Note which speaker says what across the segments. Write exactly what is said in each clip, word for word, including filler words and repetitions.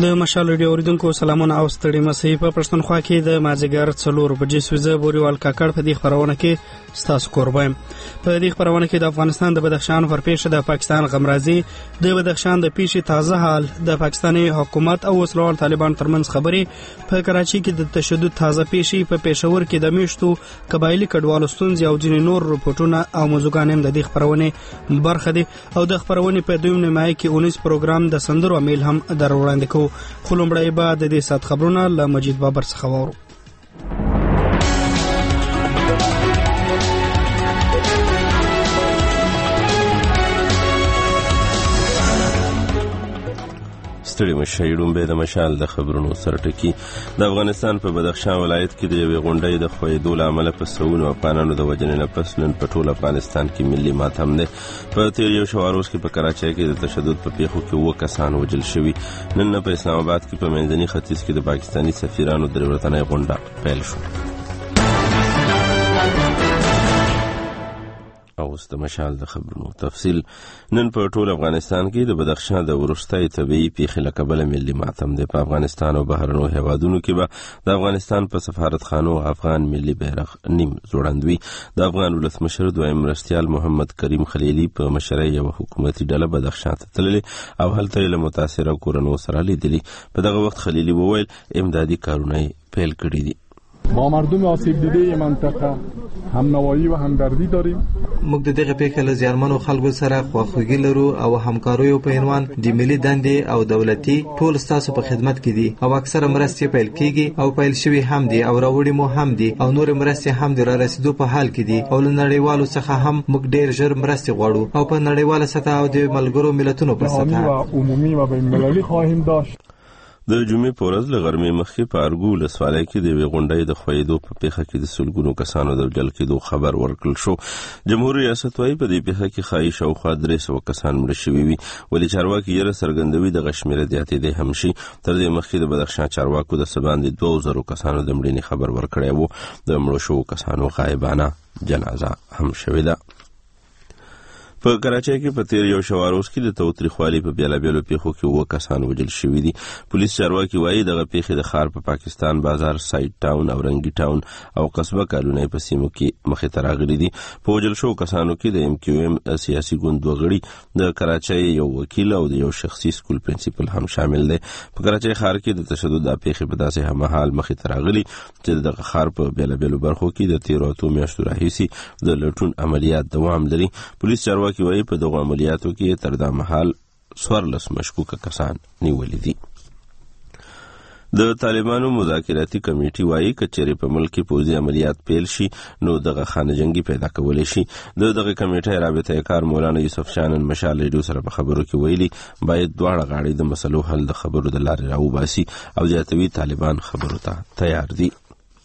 Speaker 1: د مشال ریډیو اوریدونکو سلامونه او ستړي مسئ په پښتونخوا کې د مازیګر څلور بجې سوزه بوريوال کاکړ په دې خبرونه کې ستاسو قربایم. په دې خبرونه کې د افغانستان د بدخشان پر پیښه د پاکستان غمرازي، د بدخشان د پیښې تازه حال، د پاکستاني حکومت او وسلوال طالبان ترمنځ خبرې، په کراچي کې د تشدد تازه پیښې، په پېښور کې د میشتو قبایلی کډوالو ستونزې او ځینې نور رپورټونه او موضوعګان هم د دې خبرونه برخه دي. او د خبرونه په دویم نیمایي کې اونیس پروګرام د سندرو امیل هم در وړاندې کوو. خو لومړی به د دې سات خبرونه له مجید بابر څخه واورو.
Speaker 2: ستړي مشي ډومبه د مشال د خبرونو سرټکی. د افغانستان په بدخشان ولایت کې د یوې غونډې د خویدو له امله په سونو افغانانو د وجنې نه پس نن په ټول افغانستان کې ملي ماتم دی. په تیر یو شواروز کې په کراچۍ کې د تشدد په پیښو کې اووه کسان وژل شوي. نن په اسلام آباد کې په منځني ختیځ کې د پاکستاني سفیرانو د ورتنۍ غونډه پیل شو. او د مشال د خبرونو تفصیل. نن په ټول افغانستان کې د بدخشان د وروستۍ طبيعي پیښې له کبله ملي ماتم دی. په افغانستان او بهرنیو هیوادونو کې به د افغانستان په سفارتخانو افغان ملي بیرغ نیم ځوړندوي. د افغان ولسمشر دویم مرستیال محمد کریم خلیلي په مشرۍ یو حکومتي ډله بدخشان ته تللي او هلته له متاثره کورنو سره لیدلي. په دغه وخت خلیلي وویل امدادي کارونه پیل کړي دي.
Speaker 3: با مردم آسیب دیده منطقه همنوایی و همدردی داریم.
Speaker 4: موږ د دغه پیښې له زیارمنو خلکو سره خواخوږي لرو او همکاریو په عنوان د ملي دندې او دولتي ټول ستاسو په خدمت کې دي او اکثره مرستې پیل کیږي او پیل شوي هم دي او راوړي مو هم دي او نور مرستې هم د را رسیدو په حال کې دي او له نړیوالو څخه هم موږ ډیر ژر مرستې غواړو او په نړیواله سطح او د ملګرو ملتونو په سطح
Speaker 3: عمومي و بین‌المللي خواهیم داشت.
Speaker 2: د جمعې په ورځ له غرمې مخکې په ارګو ولسوالۍ کې د یوې غونډې د خویدو په پیښه کې د سلګونو کسانو د وژل کېدو خبر ورکړل شو. جمهوریت ریاست وايي په دې پیښه کې ښایي شاوخوا درې سوه کسان مړه شوي وي، ولې چارواکي یې څرګندوي دغه شمېره زیاتېدی هم شي. تر دې مخکې د بدخشان چارواکو د څه باندې دوه زرو کسانو د مړینې خبر ورکړی و. د مړو شوو کسانو غایبانه جنازه هم شوې ده. په کراچۍ کې په تیر یو شواروز کې د تاوتریخوالي په بیلابیلو پیښو کې اووه کسان وژل شوي دي. پولیس چارواکي وایي دغه پیښې د ښار په پاکستان بازار، سایډ ټاون او رنګي ټاون او قصبه کالونۍ په سیمو کې مخې ته راغلي دي. په وژل شوو کسانو کې د ایم کیو ایم سیاسي ګوند دوه غړي، د کراچۍ یو وکیل او د یو شخصي سکول پرنسپل هم شامل دي. په کراچۍ ښار کې د تشدد د پیښې په داسې هممهال مخې ته راغلي چې دغه ښار په بیلابیلو برخو کې د تیرو اتو میاشتو راهیسې د لټون عملیات دوام لري. پولیس چارواکي کې وایي په دغه عملیاتو کې تر دا مهال څوارلس مشکوکه کسان نیولي دي. د طالبانو مذاکراتي کمیټې وایي که چېرې په ملک کې پوځي عملیات پیل شي نو دغه خانه جنګي پیدا کولی شي. د دغه کمیټې رابطه کار مولانا یوسف شانن مشال ریډیو سره په خبرو کې ویلي باید دواړه غاړې د مسلو حل د خبرو د لارې راوباسي او زیاتوي طالبان خبرو ته تیار دي.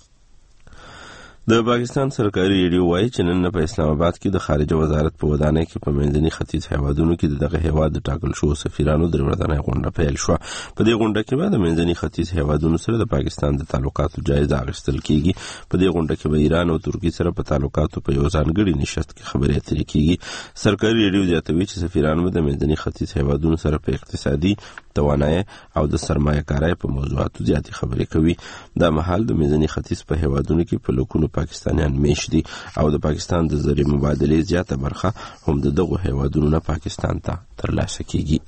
Speaker 2: د پاکستان سرکاري ریډیو وایي چې نن په اسلام آباد کې د خارجه وزارت په ودانۍ کې په منځني ختیځ هیوادونو کې دغه هیواد د ټاکل شوو سفیرانو د ورتنۍ غونډه پیل شوه. په دې غونډه کې به د منځني ختیځ هیوادونو سره د پاکستان د تعلقاتو جایزه اخیستل کیږي. په دې غونډه کې به ایران او ترکیې سره په تعلقاتو په یو ځانګړي نشست کې خبرې اترې کیږي. سرکاري ریډیو زیاتوي چې سفیرانو د منځني ختیځ هیوادونو سره په اقتصادي، توانایي او د سرمایه کارۍ په موضوعاتو زیاتې خبرې کوي. دا مهال د منځني ختیځ په هیوادونو کې په لکونو پاکستانیان میشت دي او د پاکستان د زر مبادلې زیاته برخه هم د دغو هیوادونو نه پاکستان ته ترلاسه کیږي.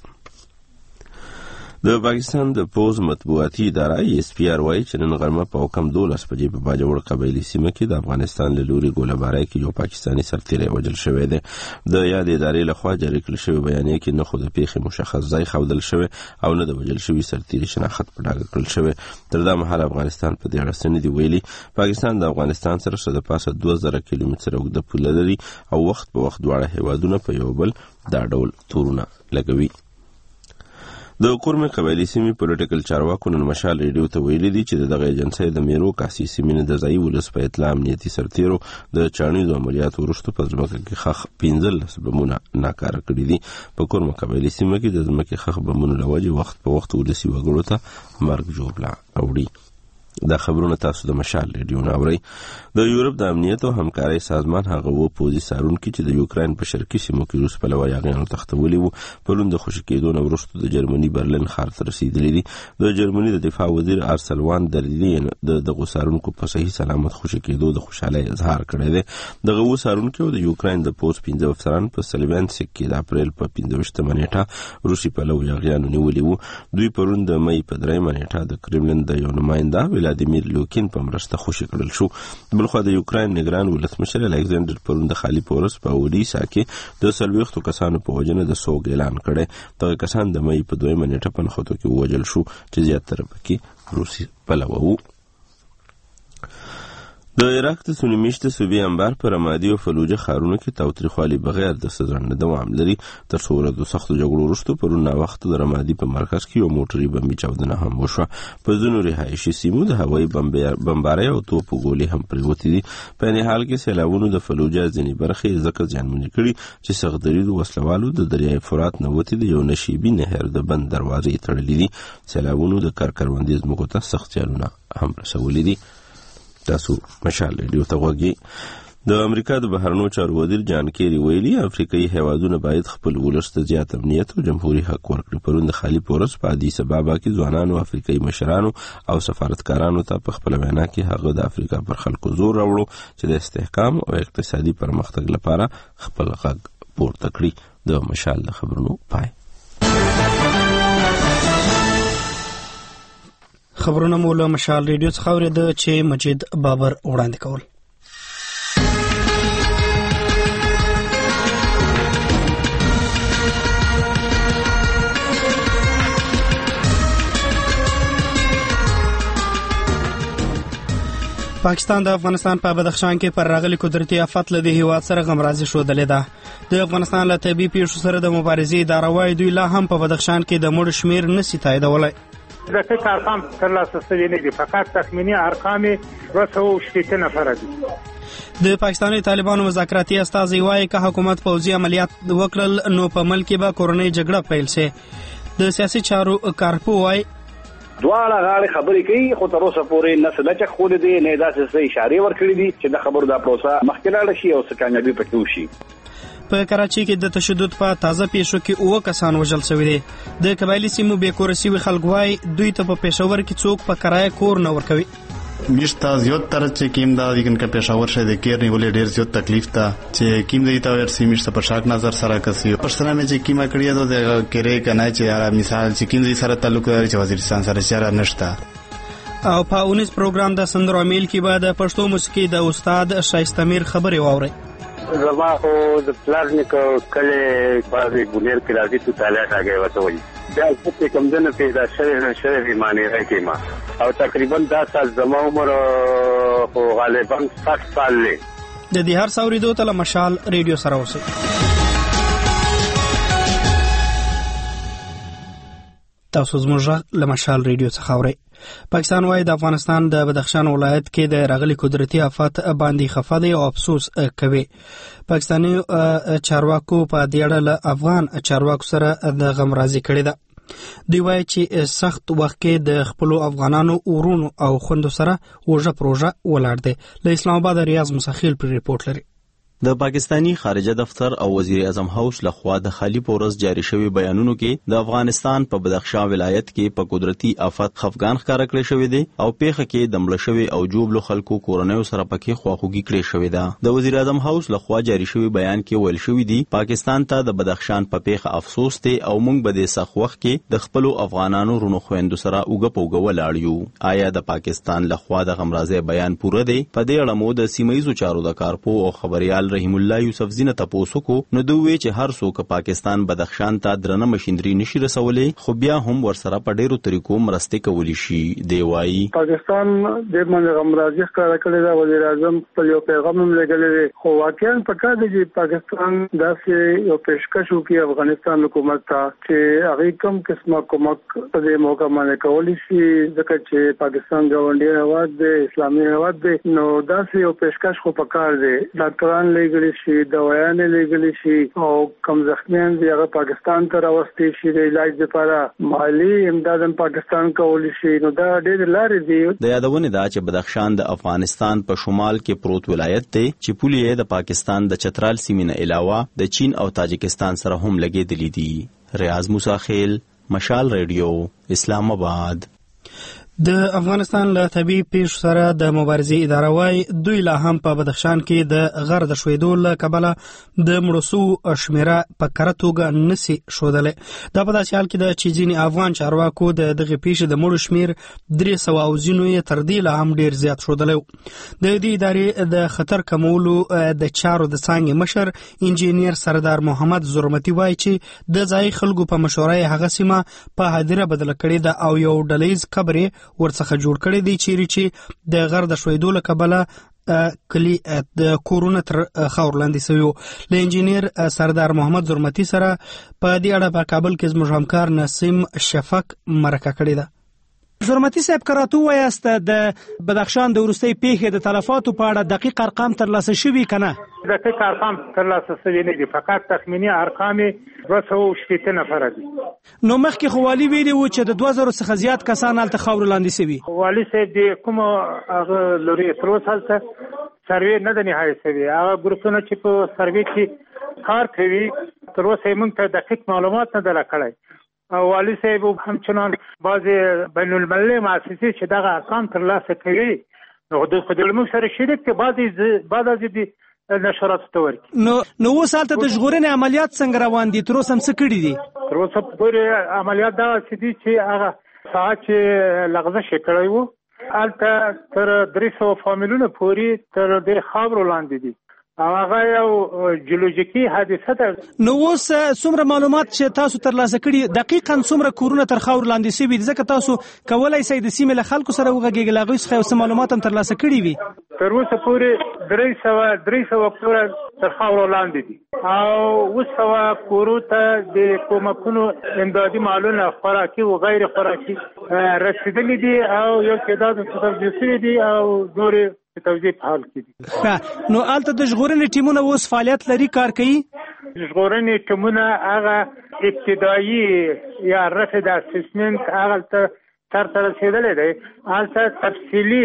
Speaker 2: د پاکستان د پوز مطبوعاتي اداره ایس پی آر وايي چې نن غرمه په کم دولس بجې په باجوړ قبایلي سیمه کې د افغانستان له لوري ګوله‌بارۍ کې یو پاکستاني سرتیری وژل شوی دی. د یاد ادارې لخوا جاري کړل شوی بیانیه کې نه خو د پیښې مشخص ځای ښودل شوی او نه د وژل شوي سرتیري شناخت په ډاګه کړل شوی. تر دا مهاله افغانستان په دې اړه څه نه دي ویلي. پاکستان د افغانستان سره څه د پاسه دوه زره کیلومتره اوږده پوله لري او وخت په وخت دواړه هیوادونه په یو بل دا ډول تورونه لګوي. د کورمه قبایلی سیمې پولیټیکل چارواکو نن مشال ریډیو ته ویلي دي چې دغه ایجنسۍ د میرو کاسي سیمې د ځایي ولس په اطلاع امنیتي سرتیرو د چاڼیزو عملیاتو وروسته په ځمکه کې ښخ پنځلس بمونه ناکاره کړي دي. په کورمه قبایلی سیمه کې د ځمکې ښخ بمونو له وجې وخت په وخت ولسي وګړو ته مرګ ژوبله اوړي. دا خبرونه تاسو د مشال ریډیو ناوري. د یورپ د امنیت او همکارۍ سازمان هغه و پوزي سارونکي چې د یوکرين په شرقي سیمو کې روس په لوا یاغیانو تختولي وو پرون د خوشی کېدو نه وروسته د جرمني برلین ښار ته رسیدلی دي. د جرمني د دفاع وزیر ارسلوان درلین د دغه سارونکو په صحیح سلامت خوشی کېدو د خوشحالۍ اظهار کړی دی. دغه و سارونکو د یوکرين د پوز پنځه افسران په سلوانسک کې د اپریل په پنځه نیټه روسي په لوا یاغیانو نیولي وو. دوی پرون د مې په درېمه نیټه د کرملین د یو نماینده ولادیمیر لوکین په مرسته خوشی کړل شو. بلخو د یوکرين نگران ولسمشر الکساندر پرون د خالی پورس په اودیسا کې د سلويختو کسانو په وجنه د سوګ اعلان کړي. دغه کسان د مې په دویمه نیټه په نخودو کې وژل شو چې زیاتره پکې روسي پلوه وو. د عراق د سنی میشته صوبې انبار پر رمادي او فلوجه ښارونو کې تاوتریخوالي بغیر د سزنده دوام لري. تر څو ورځو سختو جګړو وروسته پرون وخت د رمادي په مرکز کې یو موټري بمبي چاودنه هم وشوه. په ځینو رهایشي سیمو د هوایي بمبارۍ او توپ ګولې هم پرېوتې دي. په این حال کې سیلابونو د فلوجه ځینې برخې ځکه زیانمنې کړي چې سختدریدو وسلوالو د دریای فرات نه وتې د یو نشیبي نهر د بند دروازې تړلې دي. سیلابونو د کارکروندې ځمکو ته سخت زیانونه هم رسولي دي. تاسو مشال ریډیو ته غوږی. د امریکا د بهرنیو چارو وزیر جان کیری ویلي افریقایي هیوادونه باید خپل ولس ته زیات امنیت او جمهوریت حق ورکړي. پرون د خالی پورس په ادیس ابابا کې ځوانانو افریقایي مشرانو او سفارتکارانو ته په خپل وینا کې هغه د افریقا پر خلکو زور راوړو چې د استحکام او اقتصادي پرمختګ لپاره خپل غږ پورته کړي. د مشال د خبرونو پای.
Speaker 1: خبرونه مو له مشال ریډیو څخه اورېده چې مجید بابر وړاندې کول. پاکستان د افغانستان په بدخشان کې پر راغلي قدرتي آفت له هیواد سره غمرازي شودلې ده. د افغانستان له طبي پیښو سره د مبارزې اداره وايي دوی لا هم په بدخشان کې د مړو شمیر نشي تاییدولای.
Speaker 5: دقیق ارقام ترلاسه شوي نه دي، فقط تخمینی ارقام دوه سوه و شپېته نفره دي.
Speaker 1: د پاکستاني طالبانو مذاکراتي استازي وايي که حکومت پوځي عملیات وکړل نو په ملک کې به کورنۍ جګړه پیل شي. د سیاسي چارو کارپو وايي
Speaker 6: دواړه غاړې خبرې کوي خو تر اوسه پورې نه څه لچک ښودې دي نه داسې څه اشارې ورکړي دي چې د خبرو دا پروسه مخکې لاړه شي او څه کامیابي پکې وشي.
Speaker 1: په کراچۍ کې د تشدد په تازه پیښو کې اوه کسان وژل شوي دي. د قبایلي سیمو بې کوره سوي خلک وایي دوی ته په پېښور کې څوک په کرایه کور نه ورکوي.
Speaker 7: میشته زیات تر چې کیم دا د کنه پېښور شه د کیر نیولې ډېر زیات تکلیف ته چې کیم دی تا ورسې میشته په شاک نظر سره کسي پښتنه مې چې کیما کړی دا د کېره کنه چې مثال چې کیم دی سره تعلق لري چې وزیرستان سره چاره نشته.
Speaker 1: او په اونیس پروګرام د سندرو میل کې به د پښتو موسیقي د استاد شایسته میر خبرې واوري.
Speaker 8: زما خو د پلارنیک کله په ګونیر کې راځي ته تعالی راګي وته وي دا څه کوم دنه پیدا شوی نه شوی معنی راکې ما او تقریبا دا سال زما عمر خو غالبا شپږ سال لري.
Speaker 1: د دې هر څوري دوه تل مشال ریډیو سره اوسئ. تاسو زموږ له مشال ریډیو څخه اورئ. پاکستان وايي د افغانستان د بدخشان ولایت کې د راغلي قدرتي آفات باندې خفه دی او افسوس کوي. پاکستاني چارواکو په دې اړه له افغان چارواکو سره د غمرازي کړې ده. دوی وايي چې سخت وخت کې د خپل افغانانو ورونو او خوندو سره وژه پروژه ولاړ دی. له اسلام آباد ریاض مسخیل پر ریپورت لري.
Speaker 9: د پاکستانی خارجه دفتر او وزیر اعظم هاوس لخوا د خالی پورس جاری شوی بیانونو کې د افغانستان په بدخشان ولایت کې په قدرتي آفت خفګان ښکار کړی شوی دی او پیښه کې د مړه شوی او جوړلو خلکو کورنیو سره پکې خواخوږي کړې شوې ده. د وزیر اعظم هاوس لخوا جاری شوی بیان کې ویل شوی دی پاکستان ته د بدخشان په پیښه افسوس دی او موږ به د سخت وخت کې د خپل افغانانو رونو خويندو سره اوګه پوګه ولاړ یو. آیا د پاکستان لخوا د غمرازي بیان پوره دی؟ په دې اړه مو د سیمایي چارو د کارپو او خبريال رحیم الله یوسف زینه تاسو کو نو دوی چې هر څوک پاکستان بدخشان ته درنه مشندري نشي رسولې خو بیا هم ورسره په ډیرو طریقو مرسته کولی شي. دی وايي
Speaker 10: پاکستان د منځ غمرازي ښکار کړی دا وزیر اعظم په یو پیغام هم لګلې خو واقعا پکا دی چې پاکستان داسې یو پیشکش وکړي افغانستان حکومت ته چې هغه کوم قسمه کومک په دې موقع باندې کولی شي ځکه چې پاکستان ګاونډي هیواد دی اسلامي هیواد دی نو داسې یو پیشکش خو پکار دی. ډاکټران لېږلي شي، دوايانې لېږلي شي او کم زخمیان دي هغه پاکستان ته راوستي شي د علاج لپاره، مالی امداد پاکستان کولی شي. نو دا ډېر لارې دي.
Speaker 9: د یادونې دا چې بدخشان د افغانستان په شمال کې پروت ولایت دی چې پولې د پاکستان د چترال سیمې نه علاوه د چین او تاجکستان سره هم لګېدلې دي. ریاض موسی خیل، مشال ریډیو، اسلام آباد.
Speaker 1: د افغانستان له طبي پیښو سره د مبارزې اداره وايي دوی لا هم په بدخشان کې د غر د ښویدو له کبله د مړو سوو شمیره په کره توګه نسي ښودلی. دا په داسې حال کې ده چې ځینې افغان چارواکو د دغې پیښې د مړو شمیر درې سوه او ځینو یې تر دې لا هم ډېر زیات ښودلی و. د دې ادارې د خطر کمولو د چارو د څانګې مشر انجینیر سردار محمد زرمتي وایي چې د ځایي خلکو په مشوره یې هغه سیمه په هدیره بدله کړې ده او یو ډلیز قبر ورڅخه جوړ کړی دی چیرې چې د غر د ښویدو له کبله کلی د کورونه تر خاور لاندې سوي وو. له انجینیر سردار محمد زرمتي سره په دې اړه په کابل کې زموږ همکار نسیم شفق مرکه کړې ده.
Speaker 11: زرمتي صاحب کراتو وایاست د بدخشان د وروستۍ پیښې د تلفاتو په اړه دقیق ارقام ترلاسه شوي که نه؟
Speaker 5: دقیق ارقام ترلاسه شوي نه دي، فقط تخمینی ارقام دوه سوه او شپېته نفره دي.
Speaker 11: نو مخکې خو والي ویلي و چې د دوه زرو څخه زیات کسان هلته خاورو لاندې سوي.
Speaker 5: والي صاحب د کومو هغه لوري تر اوسه هلته سروې نه ده نهایي شوې. هغه ګروپونه چې په سروې کې کار کوي تر اوسه یې موږ ته دقیق معلومات نه ده راکړی. او والي صاحب همچنان بعضې بین المللي مؤسسې چې دغه ارقام ترلاسه کوي نو د خو د موږ سره شریک دي، بعضې بعضې دي نشراتو ته ورکړي.
Speaker 11: نو نو اوس هلته د ژغورنې عملیات څنګه روان دي؟ تر اوسه هم څه کړي دي؟
Speaker 5: تر اوسه پورې عملیات دغسې دي چې هغه ساعت چې لغزش یې کړی و هلته تر درې سوه فامیلونه پورې تر دې خاورو لاندې دي او هغه یو جیولوژیکي حادثه ده.
Speaker 11: نو اوس څومره معلومات چې تاسو ترلاسه کړي دقیقاً څومره کورونه تر خاور لاندې سوي دي؟ ځکه تاسو کولی شئ د سیمې له خلکو سره وغږېږئ، له هغوی څخه یو څه معلومات هم ترلاسه کړي وي.
Speaker 5: تر اوسه پورې درې سوه درې سوه کوره تر خاورو لاندې دي او اووه سوه کورو ته د کومکونو امدادي مالونه خوراکي و غیر خوراکي رسېدلي دي او یو تعداد توزیع شوي دي او نورې توزیع په حال کې دي.
Speaker 11: نو هلته د ژغورنې ټیمونه اوس فعالیت لري، کار کوي؟
Speaker 5: ژغورنې ټیمونه هغه ابتدایي یا رفع د اسسمنټ هغه ته سرته رسېدلی دی. هلته تفصیلي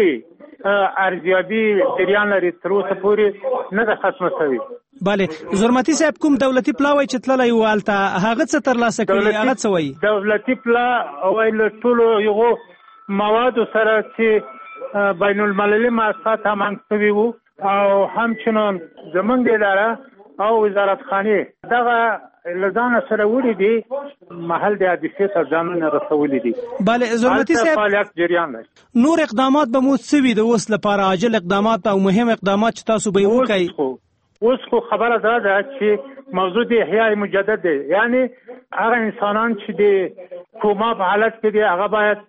Speaker 5: ارزیابي جریان لري، تر اوسه پورې نه ده ختمه شوې.
Speaker 11: بله زرمتي صاحب کوم دولتي پلا وایي چې تللی و هلته هغه څه ترلاسه کړي؟ هغه څه وایي؟
Speaker 5: دولتي پلا وایي له ټولو یغو موادو سره چې بین المللي مؤسسات هم انګ شوي وو او همچنان زموږ اداره او وزارت خانې دغه له ځانه سره وړي دي، محل د حادثې ته ځانونه رسولي دي.
Speaker 11: بله زرمتي صاحب
Speaker 5: فعالیت جریان لري.
Speaker 11: نور اقدامات به مو څه وي د اوس لپاره عاجل اقدامات او مهم اقدامات چې تاسو به یې وکئ؟
Speaker 5: اوس خو خبره دا ده چې موضوع د احیاء مجدد دی، یعنی هغه انسانان چې د کوما په حالت کې دي هغه باید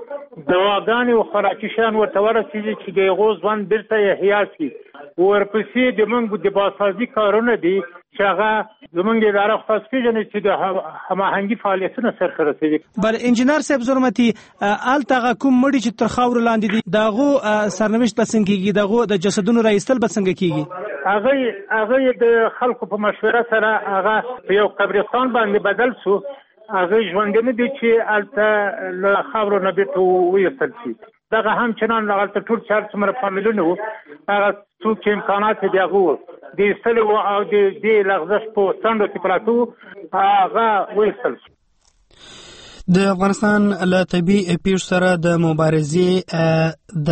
Speaker 5: دواګانې او خوراکي شیان ورته ورسېږي چې د هغو ژوند بېرته احیا شي. ورپسې د موږ د بازسازي کارونه دي چې هغه زموږ اداره خو تاسو پېژنئ چې د هماهنګي فعالیتونه سرته رسوي.
Speaker 11: بله انجینر صاحب زرمتي هلته هغه کوم مړي چې تر خاورو لاندې دي د هغو سرنوشت به څنګه کېږي؟ د هغو د جسدونو رایستل به څنګه کېږي؟
Speaker 5: هغه هغه د خلکو په مشوره سره هغه په یو قبرستان باندې بدل شو. هغه ژوندانه دي چې هلته له خاورو نه بېرته وایستل شي. دغه همچنان هلته ټول چې هر څومره فامیلونه وو هغه څوک چې امکانات یې د هغه وو د ایستلو وو او د دې لغزش په څنډو کې پراته وو هغه وایستل شو.
Speaker 1: د افغانستان له طبي پیښو سره د مبارزې د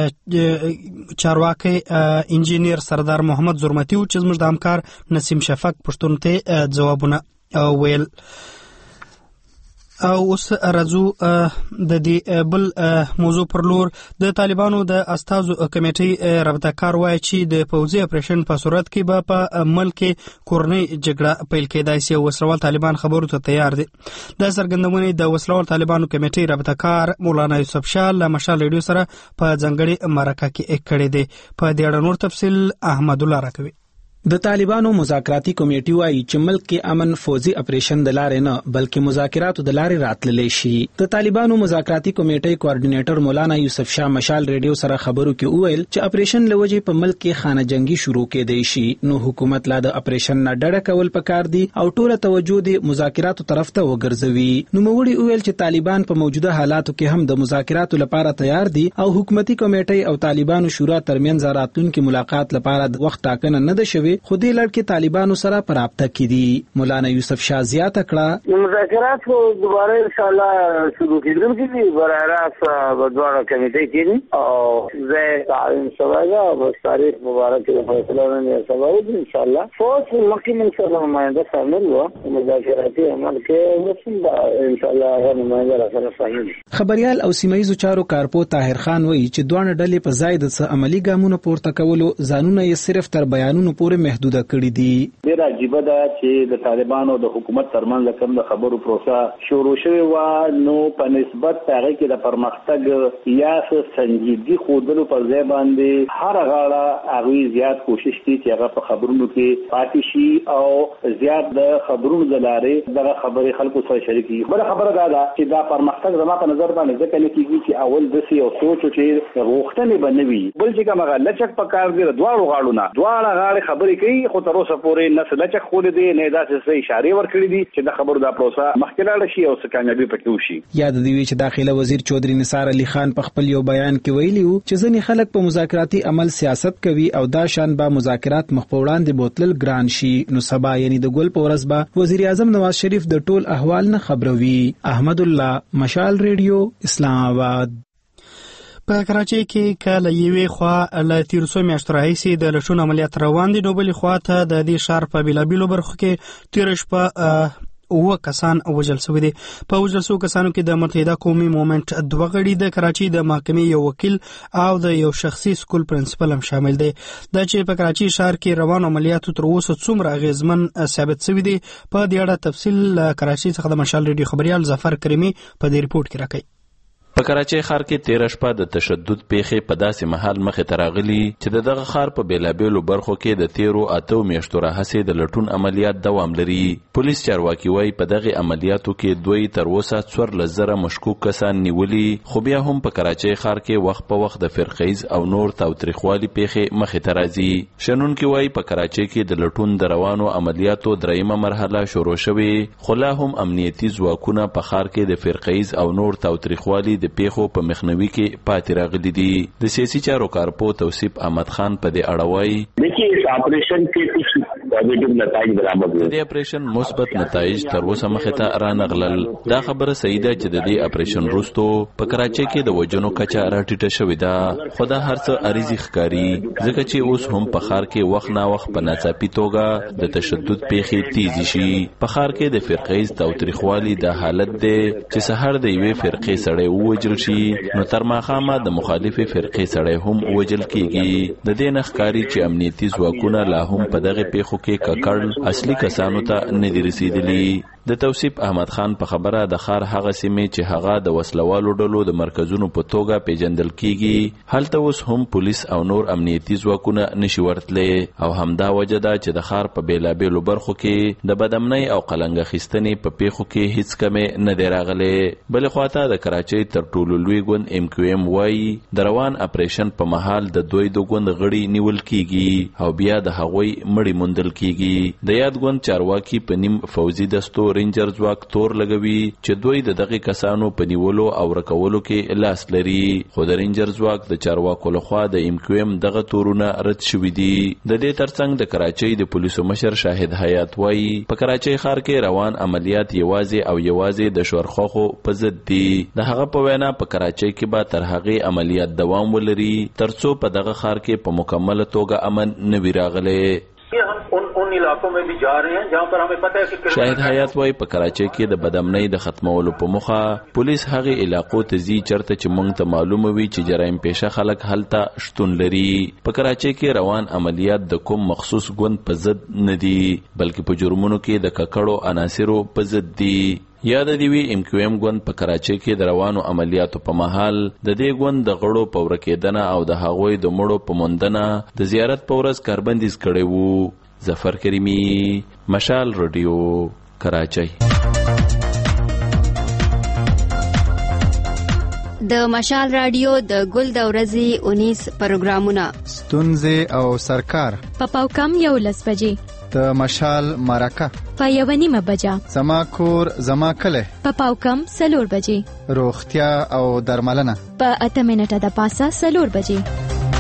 Speaker 1: چارواکي انجینیر سردار محمد زرمتي چې زموږ د همکار نسیم شفق پښتون ته ځوابونه ویل. او اوس راځو د دې بل موضوع پر لور. د طالبانو د استازو کمیټې رابطه کار وایي چې د پوځي اپریشن په صورت کې به په ملک کې کورنۍ جګړه پیل کېدای شي او وسلوال طالبان خبرو ته تیار دي. د څرګندونې د وسلوال طالبانو کمیټې رابطه کار مولانا یوسف شاه له مشال ریډیو سره په ځانګړي مرکه کې کړې ده. په دې اړه نور تفصیل احمد الله راکوي.
Speaker 12: د طالبانو مذاکراتي کمیټې وايي چې ملک کې امن فوزي اپریشن د لارې نه بلکې مذاکراتو د لارې راتللی شي. د طالبانو مذاکراتي کمیټې کوارډینیټر مولانا یوسف شاه مشال ریډیو سره خبرو کې وویل چې اپریشن لوجې په ملک کې خانه جنگي شروع کېدی شي، نو حکومت لا د اپریشن نه ډډه کول پکار دي او ټوله توجه د مذاکراتو طرف ته وګرځوي. نو موړي وویل چې طالبان په موجوده حالاتو کې هم د مذاکراتو لپاره تیار دي او حکومتي کمیټې او طالبانو شورا ترمنځ راتلونکي ملاقات لپاره د وخت ټاکنه نه ده شوې، خو دې لړ کې طالبانو سره پر رابطه کې دي. مولانا یوسف شاه زیاته کړه
Speaker 13: مذاکرات کو دوباره ان شاء الله شروع کیږي چې برای راست بدواره کمیټې کې او زه تعاون سواجا او تاریخ مبارک د فیصله نه سبب ان شاء الله فوت مکه من سره نمائنده شامل و مذاکراتی عمل کې وسم ان شاء الله هغه نمائنده راځي صحیح.
Speaker 12: خبريال او سیمایي چارو کارپو طاهر خان وایي چې دوه ډلې په زائد څه عملی ګامونه پورته کولو ځانونه یې صرف تر بیانونو پورې محدود کړی دي.
Speaker 6: ډیر عجیب ده چې د طالبانو د حکومت ترمنځ کوم د خبرو پروسه شروع شوی و، نو په نسبت هغه کې د پرمختګ یا سنجیدګي خودلو پر ځای باندې هر غاړه هغه زیات کوشش کوي چې هغه په خبرونو کې پاتې شي او زیات د خبرونو د لارې دغه خبرې خلکو سره شریکي. بل خبره دا ده چې دا پرمختګ زما په نظر باندې ځکه نه کیږي چې اول د سی او سوچ چې غوښتنې بنوي، بل چې کومه لچک په کار دی دواړو غاړو نه دواړه غاړې خبرې کوي، خو تر اوسه پورې نه څه لچک خو دې نه داسې اشاره ورکړي دي چې د خبرو د پروسه مخکې لاړ شي او څه کامیابي پکې وشي.
Speaker 12: یاد دی چې داخله وزیر چودري نثار علي خان په خپل یو بیان کې ویلي وو چې ځینې خلک په مذاکراتي عمل سیاست کوي او دا شان به مذاکرات مخ په وړاندې بوتل ګران شي. نو سبا یعنی د ګل په ورځ به وزیر اعظم نواز شریف د ټول احوال نه خبروي. احمد الله مشال ریډیو اسلام آباد.
Speaker 1: په کراچۍ کې کله یوې خوا له تیر څو میاشتو راهیسې د لټون عملیات روان دي، نو بلې خوا ته د دې ښار په بېلابېلو برخو کې تېره شپه اوه کسان وژل شوي دي. په وژل شوو کسانو کې د متحده قومي مومنټ دوه غړي، د کراچۍ د محکمې یو وکیل او د یو شخصي سکول پرنسپل هم شامل دي. دا چې په کراچۍ ښار کې روان عملیاتو تر اوسه څومره اغېزمن ثابت شوي دي، په دې اړه تفصیل کراچۍ څخه د مشال ریډیو خبریال ظفر کریمي په دې ریپورت کې راکوي.
Speaker 9: په کراچۍ ښار کې تیره شپه د تشدد پیښې په داسې مهال مخې ته راغلي چې د دغه ښار په بېلابېلو برخو کې د تیرو اتو میاشتو راهیسې د لټون عملیات دوام لري. پولیس چارواکي وایي په دغه عملیاتو کې دوی تر اوسه څوارلس زره مشکوک کسان نیولي، خو بیا هم په کراچۍ ښار کې وخت په وخت د فرقیز او نور تاوتریخوالي پیښې مخې ته راځي. شنونکي وایي په کراچۍ کې د لټون د روانو عملیاتو دریمه مرحله شروع شوې، خو لا هم امنیتي ځواکونه په ښار کې د فرقیز او نور تاوتریخوالي د پیښو په مخنیوي کې پاتې راغلي دي. د سیاسي چارو کارپو توصیف احمد خان په دې اړه وایي
Speaker 14: देखिए ऑपरेशन के कुछ पॉजिटिव नتایج برآمد
Speaker 9: د اپریشن مثبت نتایج تر اوسه مخې ته رانغلل. دا خبره صحیح ده چې د دې اپریشن وروسته په کراچۍ کې د وژنو کچه راټیټه شوې ده، خو دا هر څه عریضي ښکاري ځکه چې اوس هم په ښار کې وخت نا وخت په ناڅاپي توګه د تشدد پیښې تیزې شي. په ښار کې د فرقیز تاوتریخوالي د حالت دی چې سحر د یوې فرقې سړی ووجل شي نو تر ماښامه د مخالفې فرقې سړی هم ووجل کیږي. د دې نه ښکاري چې امنیتي ځواکونه لا هم په دغه پیښو کې ککړ اصلي کسانو ته نه دي رسیدلي. د توصیف احمد خان په خبره د ښار هغه سیمې چې هغه د وسلوالو ډلو د مرکزونو په توګه پیژندل کیږي هلته اوس هم پولیس او نور امنیتي ځواکونه نشي ورتلی، او همدا وجه ده چې د ښار په بیلابیلو برخو کې د بدامنۍ او قلنګ اخیستنې په پیښو کې هیڅ کمې نه دی راغلی. بلې خواته د کراچۍ تر ټولو لوی ګوند ایم کیو ایم وایي د روان اپریشن په مهال د دوی د ګوند غړي نیول کیږي او بیا د هغوی مړي موندل کیږي. د یاد ګوند چارواکي په نیم فوزي دستو رینجر ځواک تور لګوي چې دوی د دغه کسانو په نیولو او ورکولو کې لاس لري، خو د رینجر ځواک د چارواکو لخوا د ایم کیو ایم دغه تورونه رد شوي دي. د دې ترڅنګ د کراچۍ د پولیسو مشر شاهد حیات وایي په کراچۍ ښار کې روان عملیات یوازې او یوازې د شورخواخو په ضد دي. د هغه په وینا په کراچۍ کې به تر هغې عملیات دوام ولري ترڅو په دغه ښار کې په مکمله توګه امن نه وي راغلی. شاهد حیات وای په کراچۍ کې د بدامنۍ د ختمولو په موخه پولیس هغه علاقو ته ځي چرته چې موږ ته معلومه وي چې جرایم پیشه خلک هلته شتون لري. په کراچۍ کې روان عملیات د کوم مخصوص ګوند په ضد نه دي بلکې په جرمونو کې د ککړو عناصرو په ضد دي. یاد دی وی ایم کیو ایم ګوند په کراچۍ کې د روانو عملیاتو په محل د دې ګوند د غړو په ورکېدنه او د هغوی د مړو په موندنه د زیارت په ورځ کاربندیز کړی وو.
Speaker 15: ظفر کریمی، مشال رادیو، کراچۍ.
Speaker 16: د مشال رادیو د ګل د ورځې اونیس پروګرامونه
Speaker 17: ستونزې او سرکار
Speaker 18: په پاوکم یو لس بجې،
Speaker 17: د مشال مرکه
Speaker 18: په یو نیمه بجه،
Speaker 17: زما کور زما کله
Speaker 18: په پاوکم سلور بجې،
Speaker 17: روغتیا او درملنه
Speaker 18: په اته منټه د پاسه سلور بجې.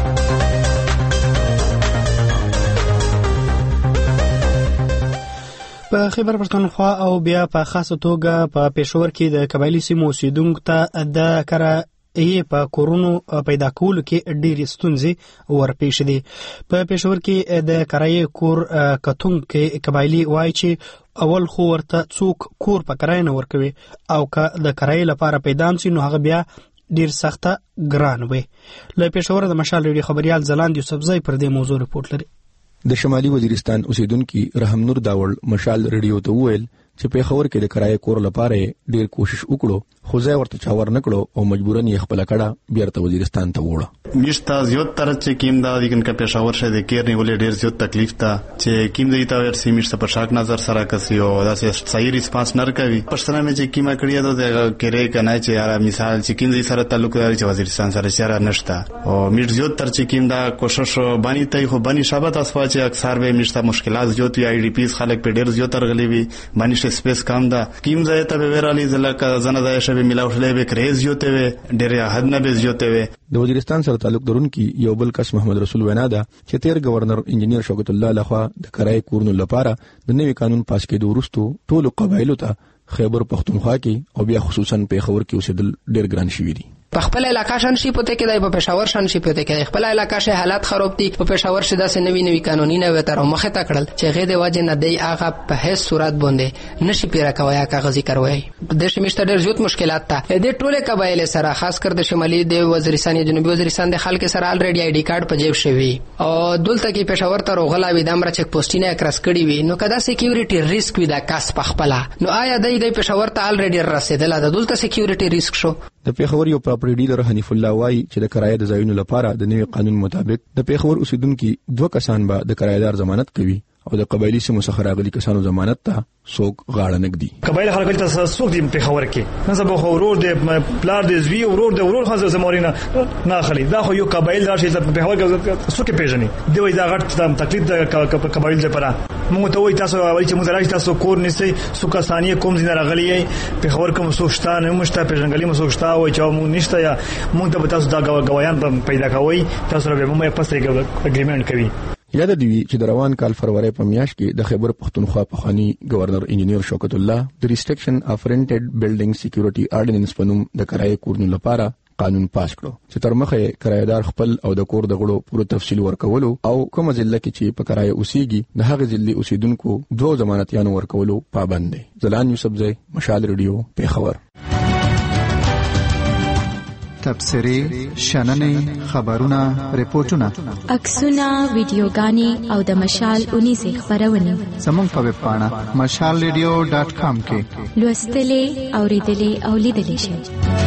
Speaker 1: په خیبر پښتونخوا او بیا په خاصه توګه په پېښور کې د قبایلی سیمو اوسیدونکو ته د کرایې په کورونو پیدا کولو کې ډېرې ستونزې ورپېښې دي. په پېښور کې د کرایې کور کتونکي قبایلي وایي چې اول خو ورته څوک کور په کرایه نه ورکوي او که د کرایې لپاره پیدا نشي نو هغه بیا ډېر سخته ګران وي. له پېښور د مشال ریډیو خبریال زلاند یوسفزی پر دې موضوع رپورټ لري.
Speaker 19: د شمالي وزیرستان اوسیدونکي رحم نور داول مشال ریډیو ته وویل چې پېښور کې د کرایې کور لپاره ډېر کوشش وکړو خو ځای ورته چاور نه کړو او مجبورن یې خپل کړه بیرته وزیرستان ته وړه.
Speaker 7: میشتا زیات تر چې کیم دا د کن پېښور شه د کیر نیولې ډېر زیات تکلیف ته چې کیم دی تا ورسي میشته په شاک نظر سره کسي او دا صحیح ریسپانس نه کوي. پښتنه مې چې کیما کړی دا د کېره کنه چې یاره مثال چې کیم دی سره تعلق لري چې وزیرستان سره سره نشته او میش زیات تر چې کیم دا کوشش باندې ته خو باندې شابه تاسو چې اکثر به میشته مشکلات زیات وي. آی ډی پیز خلک په ډېر زیات ترغلي وي باندې سپیس کم ده کیم ځای ته به ورالي ځلکه زنه ځای شوی ملاوشلې به کریز یوته وي ډېر حد نه به زیاته وي.
Speaker 19: د وزیرستان سره تعلق درونکي یو بل کس محمد رسول وینا ده چې تیر گورنر انجنیر شوکت الله لخوا د کرایې کورونو لپاره د نوي قانون پاس کېدو وروسته ټولو قبایلو ته خیبر پښتونخوا کې او بیا خصوصا پېښور کې اوسېدل ډېر ګران شوي دي.
Speaker 20: په خپل علاقې شان شي پته کې دای په پېښور شان شي پته کې خپل علاقې شه حالات خراب دي په پېښور شه داسې نوي نوي قانوني نه وتر او مخه تکړل چې غې د وجه نه دی هغه په هیڅ صورت باندې نشي پیرا کوي کاغذي کاروي. د شمیشته ډېر زیات مشکلات ته د ټوله قبایل سره خاص کر د شمالي د وزیرستان جنوبي وزیرستان د خلک سره الریډي آی ډي کارت په جیب شوی او دلته کې پېښور ته روغلا وي د امر چک پوسټینه کراس کړی وي نو کدا سکیورټي ریسک وي د کاس په خپل نو آیا د دې پېښور ته الریډي رسیدل د دلته سکیورټي ریسک شو.
Speaker 19: د پېښور یو پراپرټي ډیلر حنیف الله وایي چې د کرایې د ځایونو لپاره د نوي قانون مطابق د پېښور اوسیدونکو دوه کسان به د کرایدار ضمانت کوي او د قبایلی سیمو څخه راغلي کسانو ضمانت ته څوک غاړه نګدي.
Speaker 21: قبایل خلک ته څوک دی په خبره کې نه زبو ورور دی پلار دی زوی ورور دی ورور خاصه زمورینه نه خلی دا خو یو قبایل راشي په خبره کې څوک پیژني دی وای دا غټ تکلیف د قبایل لپاره موږ ته وای تاسو وای چې موږ راځي تاسو کور نسی څوک ثانیه کوم ځین راغلی په خبر کوم څوکشتان مشته پیژنګلی مو څوکشتا وای چې موږ نشته یا موږ ته تاسو دا غوایان پیدا کوي تاسو به موږ په پسې اګریمنت کوي.
Speaker 19: یاد دی چې د روان کال فروری په میاشت کې د خیبر پښتونخوا پخوانی گورنر انجنیر شوکت الله د ریسټریکشن اف رینټډ بلډینګ سکیورټي آرډیننس په نوم د کرایې کورونو لپاره قانون پاس کړو چې تر مخه کرایدار خپل او د کور د غړو پوره تفصیل ورکولو او کوم ځله کې چې په کرایه اوسېږي د هغه ځلې اوسیدونکو دوه ضمانتيانو ورکولو پابند دي. زلان یوسفزی، مشال ریډیو، پېښور.
Speaker 17: تبصرې، شننې، خبرونه، ریپورتونه،
Speaker 18: عکسونه، ویډیوګانې او د مشال اونیس خبرونه
Speaker 17: زموږ په ویب پاڼه مشال ریډیو ډاټ کام کې
Speaker 18: لوستلې، اوریدلې او لیدلې شئ.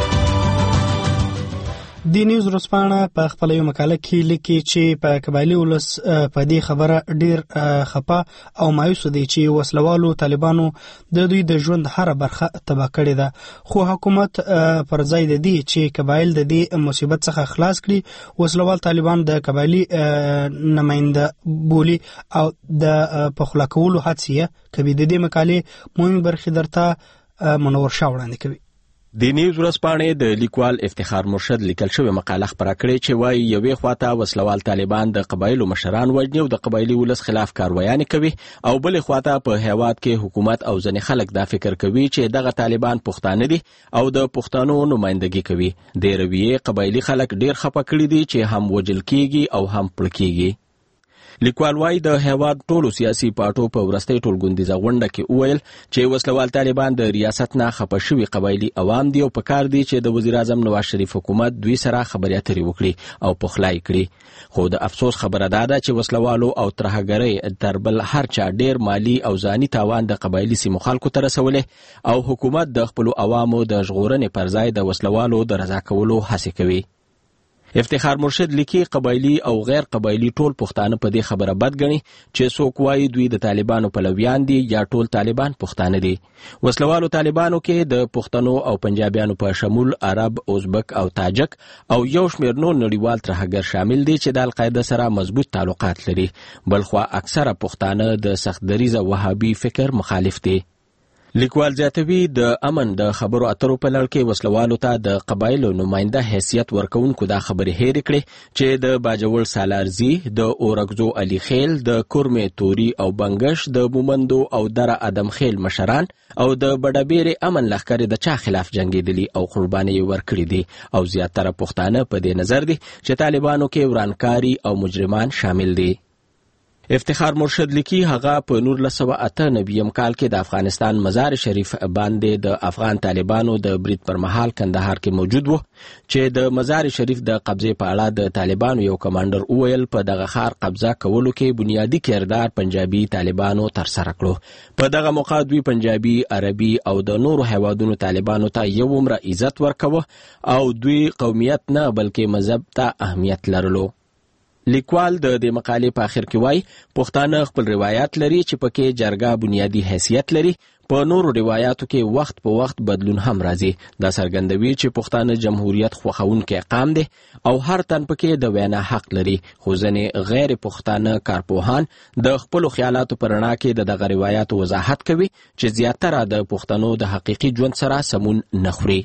Speaker 1: دی نیوز ورځپاڼه په خپل یو مقاله کې لیکي چې په قبایلی ولس په دې خبره ډیر خپه او مایوس دي چې وسلوالو طالبانو د دوی د ژوند هر برخه تباہ کړې ده خو حکومت پر ځای د دې چې قبایل د دې مصیبت څخه خلاص کړي وسلوال طالبان د قبایلی نماینده بولی او د پخلا کولو هڅه کوي. د دې مقالې مهمه برخه درته منور شاه وړاندې کوي.
Speaker 9: د نیوز ورځپاڼې د لیکوال افتخار مرشد لیکل شوی مقاله خبره کړې چې وايي یوې خواته وسلوال طالبان د قبایلو مشران وژني او د قبایلی ولس خلاف کاروایانې کوي او بلې خواته په هیواد کې حکومت او ځینې خلک دا فکر کوي چې دغه طالبان پښتانه دي او د پښتنو نمائندګي کوي. د رویې قبایلی خلک ډیر خپه کړي دي چې هم وجل کیږي او هم پړ کیږي. لیکوال وايي د هیواد ټولو سیاسي پارټو په ورستۍ ټولګوندیزه غونډه کې وویل چې وسلوال طالبان د ریاست نه خپه شوي قبایلي عوام دي او په کار دي چې د وزیر اعظم نواز شریف حکومت دوی سره خبرې اترې وکړي او پخلای کړي. خو د افسوس خبره ده چې وسلوالو او ترهګرۍ تر بل هر چا ډیر مالی او ځاني تاوان د قبایلي سیمو خلکو ته رسولی او حکومت د خپلو عوامو د ژغورنې پر ځای د وسلوالو د رضا کولو هڅې کوي.
Speaker 4: افتخار مرشد لیکي قبایلی او غیر قبایلی ټول پښتانه په دې خبره بد ګڼي چې څوک وایي دوی د طالبانو پلویان دي یا ټول طالبان پښتانه دي. وسلوالو طالبانو کې د پښتنو او پنجابیانو په شمول عرب، ازبک او تاجک او یو شمېر نور نړیوال ترهګر شامل دي چې د القاعده سره مضبوط تعلقات لري. بلخوا اکثره پښتانه د سخت دریزه وهابي فکر مخالف دي. لیکوال زیاتوي د امن د خبرو اترو په لړ کې وسلوالو ته د قبایلو نماینده حیثیت ورکوونکو دا خبرې هېرې کړې چې د باجوړ سالارزي، د اورګزو علي خیل، د کورمې توري او بنګش، د مومندو او دره ادم خیل مشران او د بډابېرې امن لښکرې د چا خلاف جنګېدلي او قربانۍ ورکړي دي او زیاتره پښتانه په دې نظر دي چې طالبانو کې ورانکاري او مجرمان شامل دي. افتخار مرشد لیکي هغه په نولس سوه اته نویم کال کې د افغانستان مزار شریف باندې د افغان طالبانو د برید پر مهال کندهار کې موجود و چې د مزار شریف د قبضې په اړه د طالبانو یو کمانډر وویل په دغه ښار قبضه کولو کې بنیادی کردار پنجابي طالبانو ترسره کړو. په دغه موقع دوی پنجابي، عربي او د نورو هیوادونو طالبانو ته یو عمره عزت ورکوه او دوی قومیت نه بلکې مذهب ته اهمیت لرلو. لیکوال د دې مقالې په اخر کې وایي پښتانه خپل روایت لري چې پکې جرګه بنیادی حیثیت لري. په نورو روایتو کې وخت په وخت بدلون هم راځي. دا څرګندوي چې پښتانه جمهوریت خوښونکی قام دی او هر تن پکې د وینا حق لري، خو ځینې غیر پښتانه کارپوهان د خپلو خیالاتو په رڼا کې د دغه روایتو وضاحت کوي چې زیاتره د پښتنو د حقیقي ژوند سره سمون نه خوري.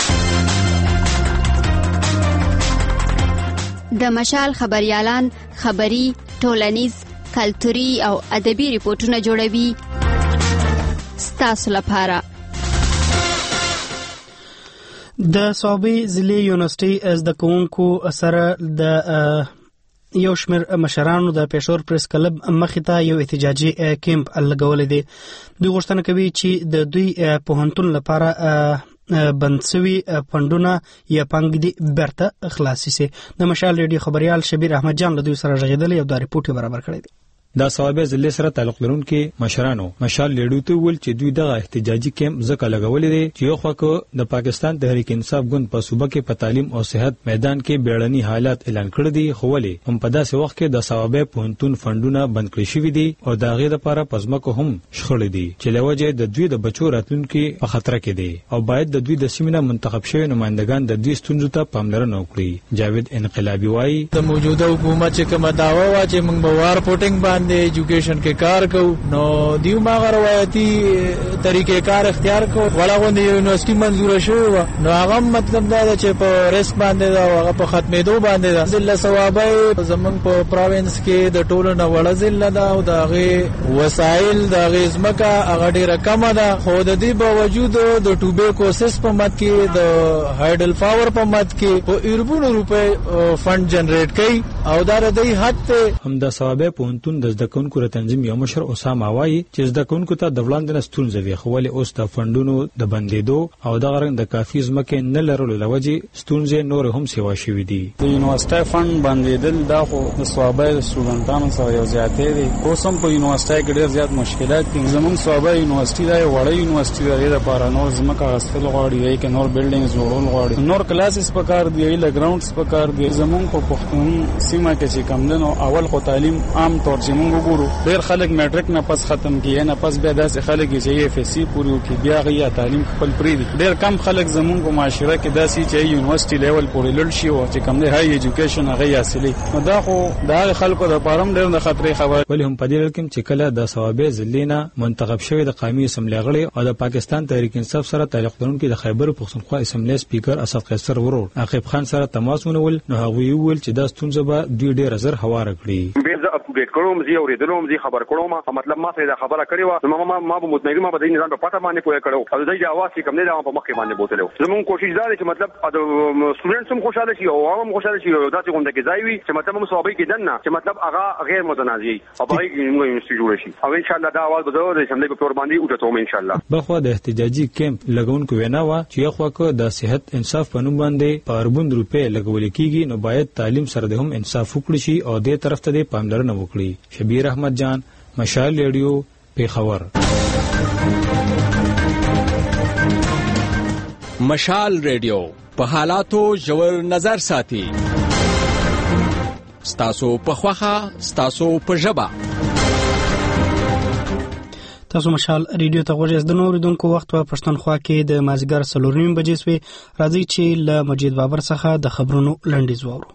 Speaker 16: د مشال خبريالان خبري، ټولنیز، کلتوري او ادبي ریپورتونه جوړوي ستاسو لپاره.
Speaker 1: د صوبې ضلعي یونیورسيټي زده کوونکو سره د یو شمېر مشرانو د پېښور پریس کلب مخې ته یو احتجاجي کیمپ لګولی دی. دوی غوښتنه کوي چې د دوی پوهنتون لپاره بنسوي فندونه یا پنګ برته خلاصي سي. د مشال ریډیو خبريال شبیر احمد جان له دوی سره غږیدلی او دا ریپورت برابر کړی دی.
Speaker 22: دا صوابه ضلع سره تعلق لرونکي مشرانو مشال لیډو ته ول چې دوی دغه احتجاجي کیمپ ځکه لګولې دي چې یو خو د پاکستان تحریک انصاف ګوند په صوبه کې په تعلیم او صحت میدان کې بیړني حالات اعلان کړی دي، خو ولې هم په داسې وخت کې د صوابه پوهنتون فندونه بند کړی شوی دي او دا غي لپاره پزماکو هم شخړې دي چې لوجه د دوی د بچو راتلونکي په خطر کې دي او باید د دوی د سیمه منتخب شوی نمائندگان د دوی ستونزو ته پاملرنه وکړي. جاوید انقلابی وایي
Speaker 23: د موجوده حکومت چې کومه داوا وا چې موږ بوار پورټینګ باندې ایجوکیشن کې کار کوو نو دیو ما روایتي طریقې کار اختیار کو ولاغوندې یونیورسيټي منزور شوی و نو هغه مطلب دا چې په ریسک باندې دا هغه په ختمېدو باندې دا ضلع ثوابه زمنګ په پروینس کې د ټولو نه وړه ضلع دا او دغه وسایل دغه ځمکه هغه ډیره کم ده، خو د دې باوجود د ټوبیکوسس په مت کې د هایډل پاور په مت کې په اربونو روپے فند جنریټ کوي او دا د دې حد
Speaker 22: هم د ثوابه پونتون د ځدکون کو تنظیم یو مشر اسامه وایي چې ځدکونکو ته د وړاندې ستونزې وي، خو ولې اوس د فندونو د بندیدو او د غرنګ د کافي ځمکې نه لرلو لوجې ستونزې نور هم سیوا شوې دي.
Speaker 24: د یونیورسيټي فند بندیدل دا خو د صوابه سټوډنټانو سره یو زیاتې دي. اوس هم په یونیورسيټي کې ډېر زیات مشکلات دي. زموږ صوابه یونیورسيټي دا یو وړه یونیورسيټي دی، د لپاره نور ځمکه غوښتل غواړي، یی کې نور بلډینګز جوړول غواړي، نور کلاسز پکار دی، یی لګراوندز پکار دی. زموږ په پښتون سیمه کې چې کم دنو اول خو تعلیم عام طور چې موږ وګورو ډېر خلک میټریک نه پس ختم کیه نه پس بیا داسې خلک چې ایف ایس سی پوری وکي بیا غیا تعلیم خپل پری دي. ډېر کم خلک زمونږ په معاشره کې داسې چې یونیورسيټي لیول پورې لړ شي او چې کم نه هاي ایجوکیشن هغه حاصلې نو دا خو دا خلکو د پارم ډېر د خطرې خبر.
Speaker 22: ولې هم په دې کې چې کله د ثوابه ضلعینا منتخب شوی د قومي اسمبلی غړي او د پاکستان تحریک انصاف سره تعلق لرونکي د خیبر پختونخوا اسمبلی سپیکر اسد قیصر ورور عاقب خان سره تماس ونول نو هغه ویل چې دا ستونزه به دوی ډېر زر هوار کړي.
Speaker 25: به زه اپډیټ کوم زی اوریدلوم زی خبر کوم مطلب ما سره دا خبره کړې و ما ما ما به مطمئن ما به د نظام په پټه باندې پوهه کړو او د دې اواز کې کم نه دا په مخ کې باندې بوتلو. زموږ کوشش دا دی چې مطلب د سټوډنټس هم خوشاله شي او عوام خوشاله شي او دا څنګه کې ځای وي چې مطلب موږ صوبې کې دنه چې مطلب هغه غیر متنازعي او په هغه موږ یونیورسيټي جوړ شي او ان شاء الله دا اواز به د اسمبلی په تور باندې وټوم ان شاء الله.
Speaker 22: بخوا د احتجاجي کیمپ لګونکو وینا وا چې یو خو د صحت انصاف په نوم باندې په اربند روپے لګول کیږي نو باید تعلیم سره د هم انصاف وکړي شي او دې طرف ته د پاملرنه وکړي. شبیر احمد جان مشال ریډیو پیښور.
Speaker 4: مشال ریډیو په حالاتو ژور نظر ساتي. ستاسو په خوخه ستاسو په ژبه.
Speaker 1: تاسو مشال ریډیو ته غوږ یاست. د نورو دونکو وخت په پښتونخوا کې د مازیګر څلور نیم بجې سوې. راځي چې له مجید بابر څخه د خبرونو لنډیز واورو.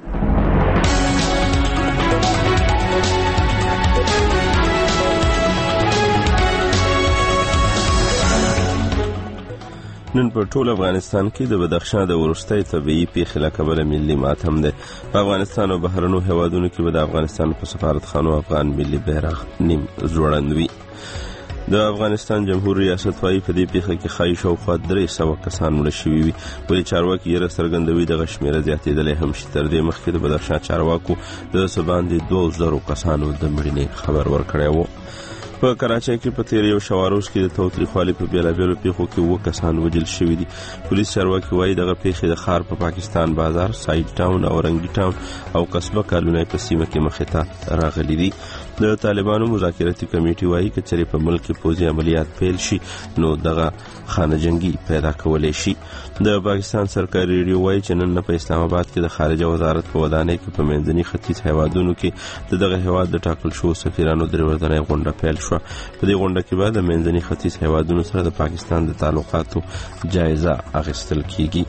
Speaker 2: نن په ټول افغانستان کې د بدخشان د وروستۍ طبيعي پیښې له کبله ملي ماتم دی. په افغانستان او بهرنیو هیوادونو کې به د افغانستان په سفارتخانو افغان ملي بیرغ نیم ځوړند وي. د افغانستان جمهور ریاست وايي په دې پیښه کې ښایي شاوخوا درې سوه کسان مړه شوي وي، ولې چارواکي یې څرګندوي دغه شمېره زیاتېدلی هم شي. تر دې مخکې د بدخشان چارواکو د څه باندې دوه زرو کسانو د مړینې خبر ورکړی و. په کراچۍ کې په تیر یو شواروز کې د تاوتریخوالي په بیلابیلو پیښو کې اووه کسان وژل شوي دي. پولیس چارواکي وایي دغه پیښې د ښار په پاکستان بازار، ساید ټاون او رنګي ټاون او قصبه کالونۍ په سیمه کې مخې ته راغلي دي. د طالبانو مذاکراتي کمیټې وایي که چېرې په ملک کې پوځي عملیات پیل شي نو دغه خانه جنګي پیدا کولی شي. د پاکستان سرکاري ریډیو وایي چې نن په اسلام آباد کې د خارجه وزارت په ودانۍ کې په منځني ختیځ هیوادونو کې د دغه هیواد د ټاکل شوو سفیرانو درې ورځنۍ غونډه پیل شوه. په دې غونډه کې به د منځني ختیځ هیوادونو سره د پاکستان د تعلقاتو جایزه اخیستل کیږي.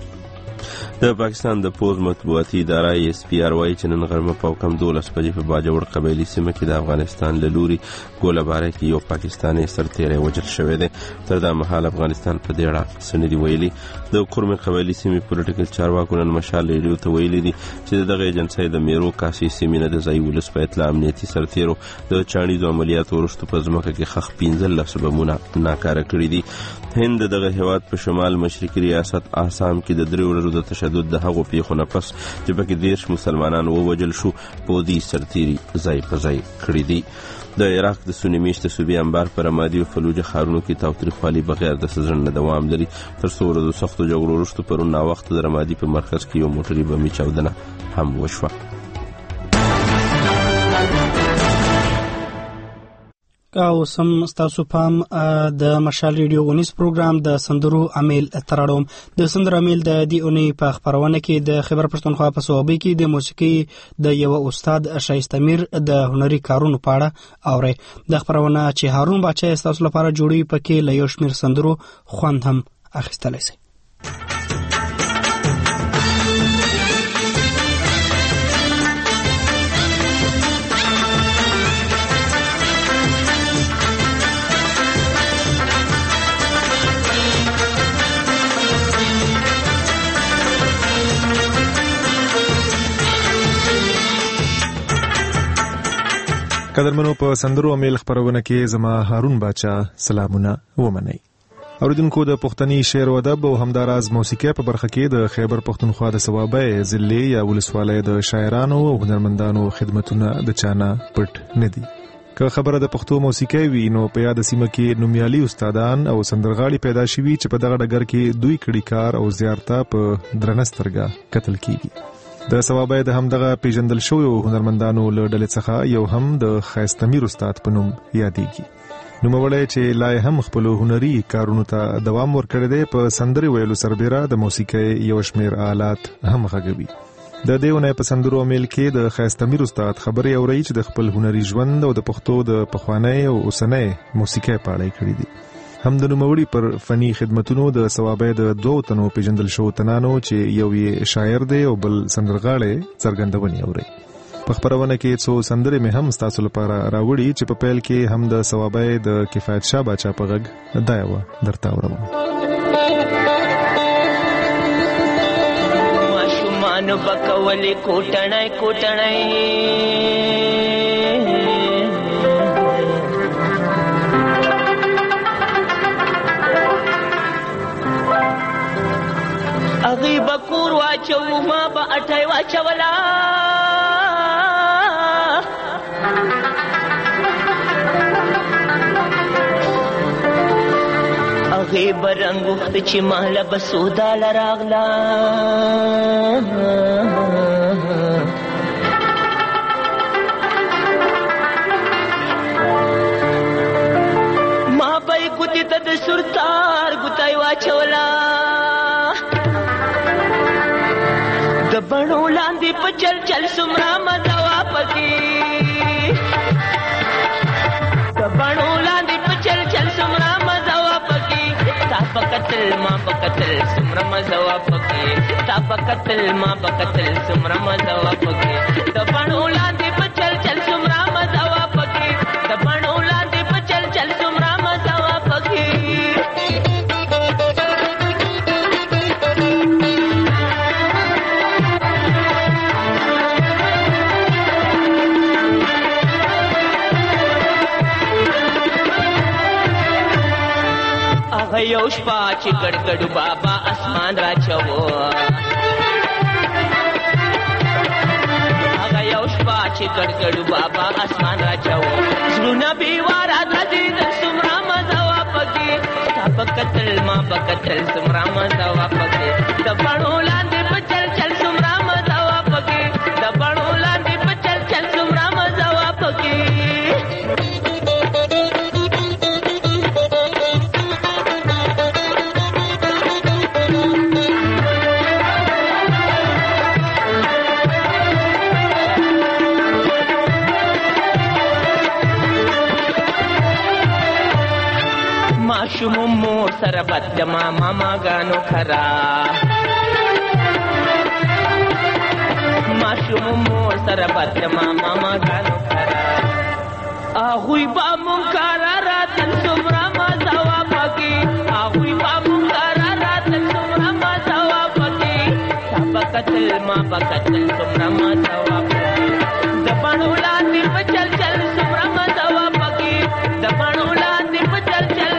Speaker 2: د پاکستان د پوز مطبوعاتي اداره ایس پی آر وايي چې نن غرمه په کم دولس بجې په باجوړ قبایلي سیمه کې د افغانستان له لوري ګوله‌باری کې یو پاکستاني سرتیری وژل شوی دی. تر دا مهال افغانستان په دې اړه څه نه دي ویلي. د کورمې قبایلي سیمې پولیټیکل چارواکو نن مشال ریډیو ته ویلي دي چې دغه ایجنسۍ د میرو کاسي سیمې نه د ځایي ولس په اطلاع امنیتي سرتیرو د چاڼیزو عملیاتو وروسته په ځمکه کې ښخ پنځلس بمونه ناکاره کړي دي. هند دغه هیواد په شمال مشرقي ریاست آسام کې د درې ورځو د تشدد د هغو پیښو نه پس چې پکې دېرش مسلمانان ووژل شو پودي سرتیري ځای په ځای کړي دي. د عراق د سني میشته صوبې انبار په رمادي او فلوجه ښارونو کې تاوتریخوالي بغیر د سزن نه دوام لري. تر څو ورځو سختو جګړو وروسته پرون ناوخته د رمادي په مرکز کې یو موټري بمي چاودنه هم وشوه.
Speaker 1: او سم ستاسو پام د مشال ریډیو ونیس پروګرام د سندرو امیل تراړوم. د سندرو امیل د دې اونۍ په خبرونه کې د خیبر پښتونخوا په صوبې کې د موسیقي د یو استاد شایسته میر د هنري کارونو په اړه اوري. د خبرونه چې هارون باچا ستاسو لپاره جوړي پکې له یو شمیر سندرو خوند هم اخیستلی شي.
Speaker 3: قدرمنو په سندرو امیل خبرونه کې زما هارون باچا سلامونه ومنئ. اوریدونکو د پښتني شعر و ادب او همداراز موسیقي په برخه کې د خیبر پښتونخوا د صوابه ضلع یا ولسوالۍ د شاعرانو او هنرمندانو خدمتونه د چانه پټ نه دي. که خبره د پښتو موسیقي وي نو په یاد سیمه کې نومیالي استادان او سندرغاړي پیدا شوي چې په دغه ډګر کې دوی کړي کار او زیارته په درنه سترګه کتل کیږي. د صوابه د همدغه پیژندل شوی هنرمندانو له ډلې څخه یو هم د خایسته میر استاد په نوم یادېږي. نوموړی چې لا هم خپل هنري کارونو ته دوام ورکړی دی، په سندرې ویلو سربیره د موسیقۍ یو شمیر آلات هم غږوي. د دې ونې په سندرو امیل کې د خایسته میر استاد خبرې اوري چې د خپل هنري ژوند او د پښتو د پخوانۍ او اوسنۍ موسیقۍ په اړه کړي دي. هم د نوموړي پر فني خدمتونو د صوابه د دوه تنو پیژندل شو تنانو چې یو یې شاعر دی او بل سندرغاړی څرګندونې اوري. په خبرونه کې څو سندرې مې هم ستاسو لپاره راوړي چې په پیل کې هم د صوابه د کفایت شاه باچا په غږ دا یو درته اورم.
Speaker 8: ماشومان بکولې کوټنۍ کوټنۍ اغي بکور واچو ما با اٹھای واچولا اغي برنګ وخت چې مالا بسودا لراغلا ما بای ګوتی ته د سرتار ګوتای واچولا د بڼو لاندې په چل چل سمرا مزوا پکی دبانو لاندې په چل چل سمرا مزوا پکی تا پکتل ما پکتل سمرا مزوا پکی تا پکتل ما پکتل سمرا مزوا پکی دبانو لاندې په چل چل سمرا مزوا پکی دبانو لاندې په چل چل سمرا مزوا پکی یو شپه چې ګډګډو بابا اسمان راچوو هغه یو شپه چې ګډګډو بابا اسمان راچوو زړونه بیواره راځي د څومره مزه وه پکې تا په کتل ما په کتل څومره مزه وه پکې د بڼو لاندې په چل چل څومره مزه وه پکې د بڼو لاندې په چل چل څومره مزه وه پکې ماشوم مور سره بد جما ماما گانو خرا ماشوم مور سره بد جما ماما گانو خرا اغوی با منکارا راتل سمرا مزوا پکی اغوی با منکارا راتل سمرا مزوا پکی تا بکتل ما بکتل سمرا مزوا پکی دبانو لاندې پچل چل سمرا مزوا پکی دبانو لاندې پچل چل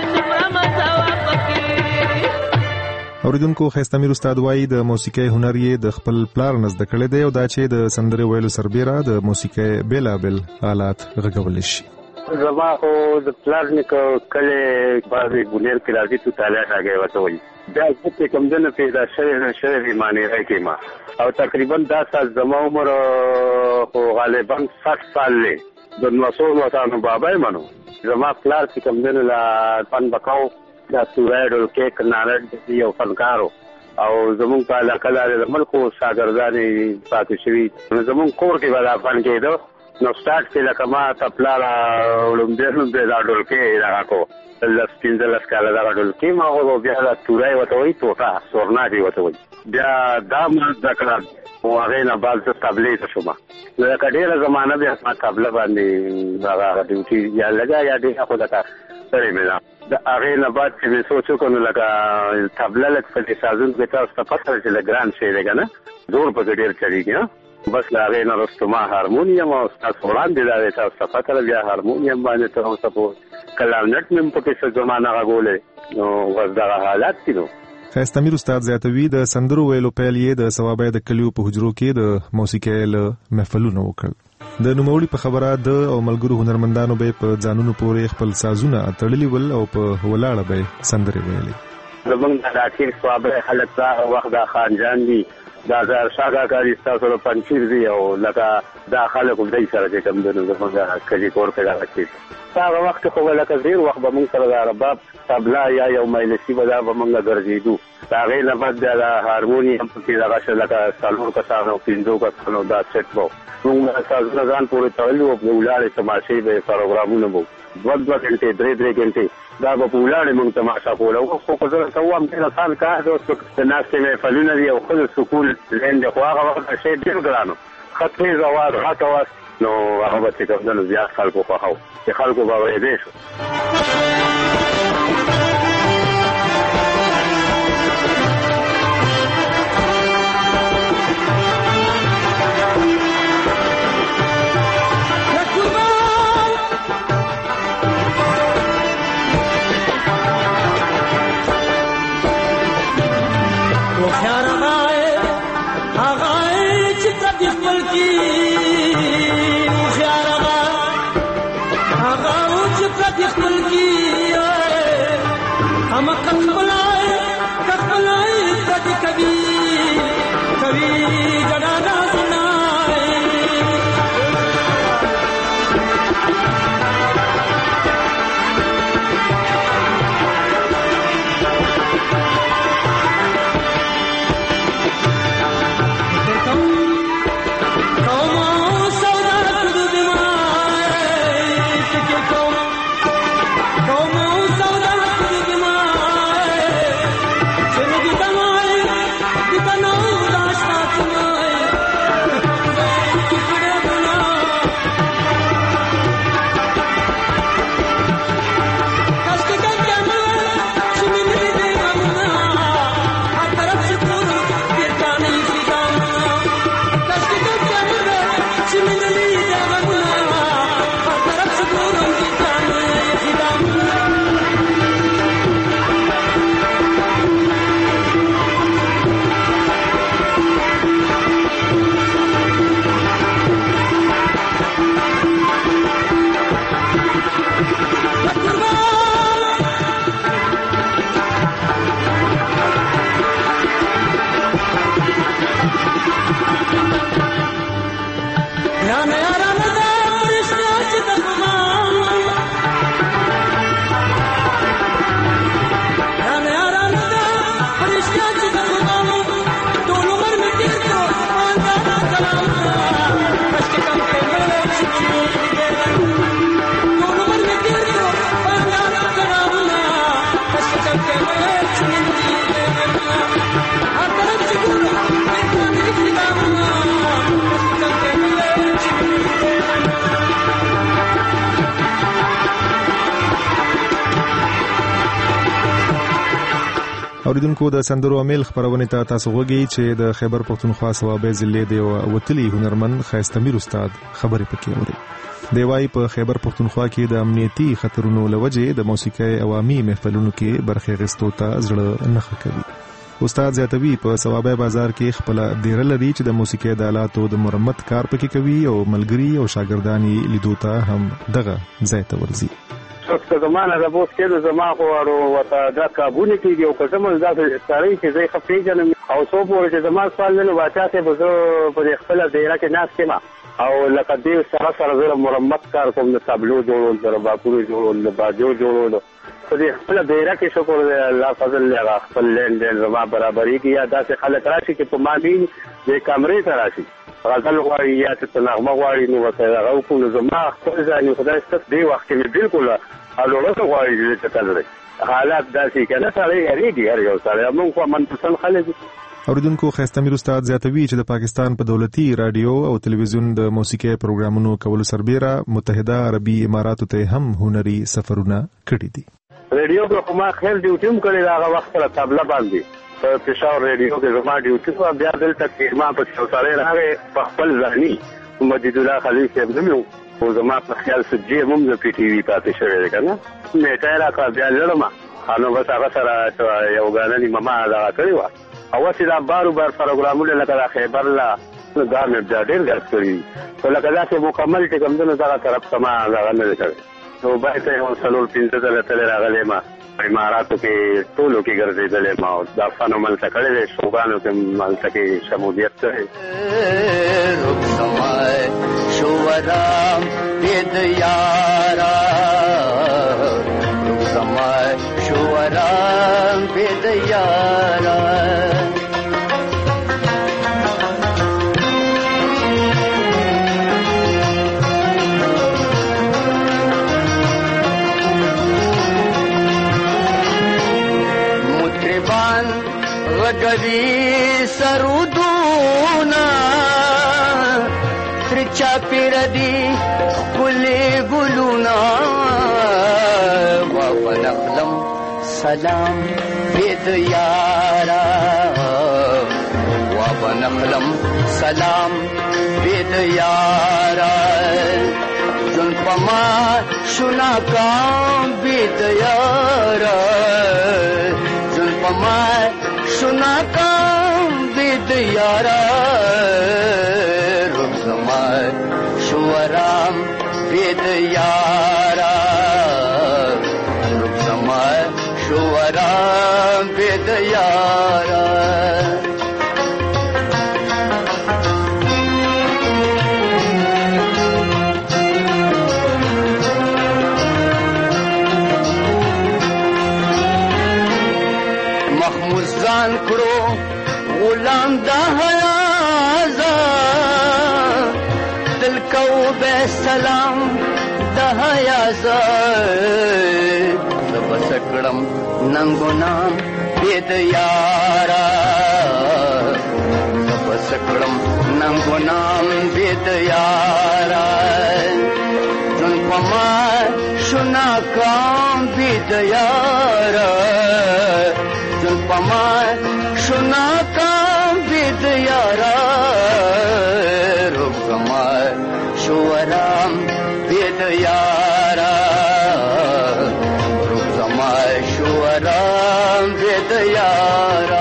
Speaker 3: اوریدونکو خیسته میر استاد وایي د موسیقۍ هنر یې د خپل پلار نه زده کړی دی او دا چې د سندرې ویلو سربیره د موسیقۍ بېلابېل آلات غږولی شي.
Speaker 14: زما خو د پلار نیکه کلې بعضې بونیر کې راځي تو طالع راګی ورته وایي بیا زه چې کوم دنه پیدا شوی نه شوی مانیری کې ما او تقریبا دا سال زما عمر خو غالبا سठ سال دی د نوسو وطانو بابا یې منو زما پلار چې کوم دنه لا پن بکاو دا سورای ډولکې کناړه یو فنکارو او زمونږ په علاقه لارې د ملکو شاګردانې پاتې شوي زمونږ کور کې به دا فن کېده نو سټارټ کې لکه ما تپلا لومبې لومبې دا ډولکې دغه کو لس پنځلس کاله دغه ډولکې ما خو بیا دا سورای ورته وایي ټوټه سورناټې ورته وایي بیا دا ما زده کړه او هغې نه بعد زه تبلې ته شوم نو لکه ډېره زمانه بیا ما تبله باندې هغه ډیوټي یا لګا یا ډېره خو لکه سړی مې ده د هغې نه بعد چې مې سوچ وکړو نو لکه تبله لږ په دې سازون کې تاسو ته پته ده چې لږ ګران شی دی که نه زور پکې ډېر چلېږي بس له هغې نه وروسته ما هارمونیم او ستاسو وړاندې دا دی تاسو ته پته ده بیا هارمونیم باندې تر اوسه پورې کلارنټ مې هم پکې څه زمانه غږولی نو بس دغه حالات دي نو
Speaker 3: ښایسته میر استاد زیاتوي د سندرو ویلو پیل یې د ثوابۍ د کلیو په حجرو کې د موسیقۍ له محفلونو وکړ د نوموړي په خبره د او ملګرو هنرمندانو به په ځانونو پورې خپل سازونه تړلي ول او په ولاړه به سندرې ویلې
Speaker 14: زمونږ د اخر ثوابۍ خلک دا وخت دا خانجان دي دا زر شاګه کاری تاسو له پنځیر دی او لکه دا خلک هم دای سره چې کوم د زمونږ کلی کور کې راځي هغه وخت خو لکه ډیر وخت به موږ سره د رباب طبلا یا یو مایلسی به دا به موږ ګرځېدو هغې نه بعد د هارمونیم پکې دغه شی لکه څلور کسانو پنځو کسانو دا سیټ به موږ سازونه ځان پورې تړلي وو په ولاړې تماشې به پروګرامونه به دوه دوه ګنټې درې درې ګنټې دا به په ولاړې موږ تماشا کوله خو خو زه ته وایم ډېر اسان کار دی اوس د ناستې محفلونه دي او ښځو سکون لین دی خو هغه وخت شی ډېر ګران و ښه تیز اواز غټ اواز نو هغه به چې کوم دی نو زیات خلکو خوښه و چې خلکو به اورېدی شو
Speaker 8: خپل کی
Speaker 3: اوریدونکو د سندرو امیل خبرونه ته تاسو غوږی چې د خیبر پختونخوا صوابه ضلع دی او وتلی هنرمن خیستمیر استاد خبرې پکې اوري دی وايي په خیبر پختونخوا کې د امنیتي خطرونو لوجه د موسیقي عوامي محفلونو کې برخه غستو ته زړه نه کوي. استاد زیاتوي په صوابه بازار کې خپل ډیر لري چې د موسیقي د آلاتو د مرمت کار پکې کوي او ملګری او شاګردانی لیدو ته هم دغه ځای ته ورځي.
Speaker 14: څه زمانه د بوس کې د زما خو ورو وته د کابونی کې یو قسم زړه سړی چې زه خپې جنم او څو پورې چې زما سوال نه واچا ته بزو په خپل دایره کې ناس کې ما او لکه دې سره سره زره مرمت کار کوم د تابلو جوړول د باپوري جوړول د باجو جوړول په دې خپل دایره کې شکر الله فضل له خپل لین دین زما برابرۍ کې یا داسې خلک راشي چې په مابین د کمرې ته راشي غزل غواړي یا څه نغمه غواړي نو ورته راو کوم زما خپل ځان خدای ست دی وخت کې بالکل الوړه غواړي چې تل حالات داسې کنه سره یریږي هر یو سره موږ په منتصن خلک.
Speaker 3: اوریدونکو خیستمیر استاد زیاتوي چې د پاکستان په دولتي رادیو او تلویزیون د موسیقي پروګرامونو کولو سربېره متحده عربي اماراتو ته هم هنري سفرونه کړي دي.
Speaker 14: ریډیو په کومه خیر ډیوټي هم کړی دا هغه وخت سره تابله باندې په پېښور ریډیو کې زما ډیوټي خو بیا دلته کې ما په څو سره راغی په خپل ځاني مجید الله خلیل صاحب نوم او زما په خیال سجې هم د پی ټي وي پاتې شوی دی کنه نیټه راکا بیا لړم انو بس هغه سره یو غاننی ماما دا کړی و او چې دا بارو بار پروګرامونه لکه خیبر لا دا مې بیا ډېر ګټ کړی په لکه دا چې مکمل چې کوم دنه دا طرف سما دا نه کړی نو باید یو څلور پنځه ځله تل راغلی ما اماراتو کې ټولو کې ګرځېدلی ما او دا فن ملته کړی دی شوګانو کې ملته کې شمولیت کړی شورام بید یارا زمای شورام بید یارا مطربان غږوي سرودونه ترچا پیر دی کلی گلونا و نخلم سلام بید یارا و نخلم سلام بید یارا جن پما شنا کام بید یارا جن پما شنا کام بید یارا شورام بید یارا رکسمای شورام بید یارا محمود زان کرو غلام دا سلام دهیا زای سب سکڑم ننگو نام بید یارا سب سکڑم ننگو نام بید یارا جن پما شنا کام بید یارا جن پما شنا کام بید یارا رب گمائے شورام بید یارا رب زمائے شورام بید یارا.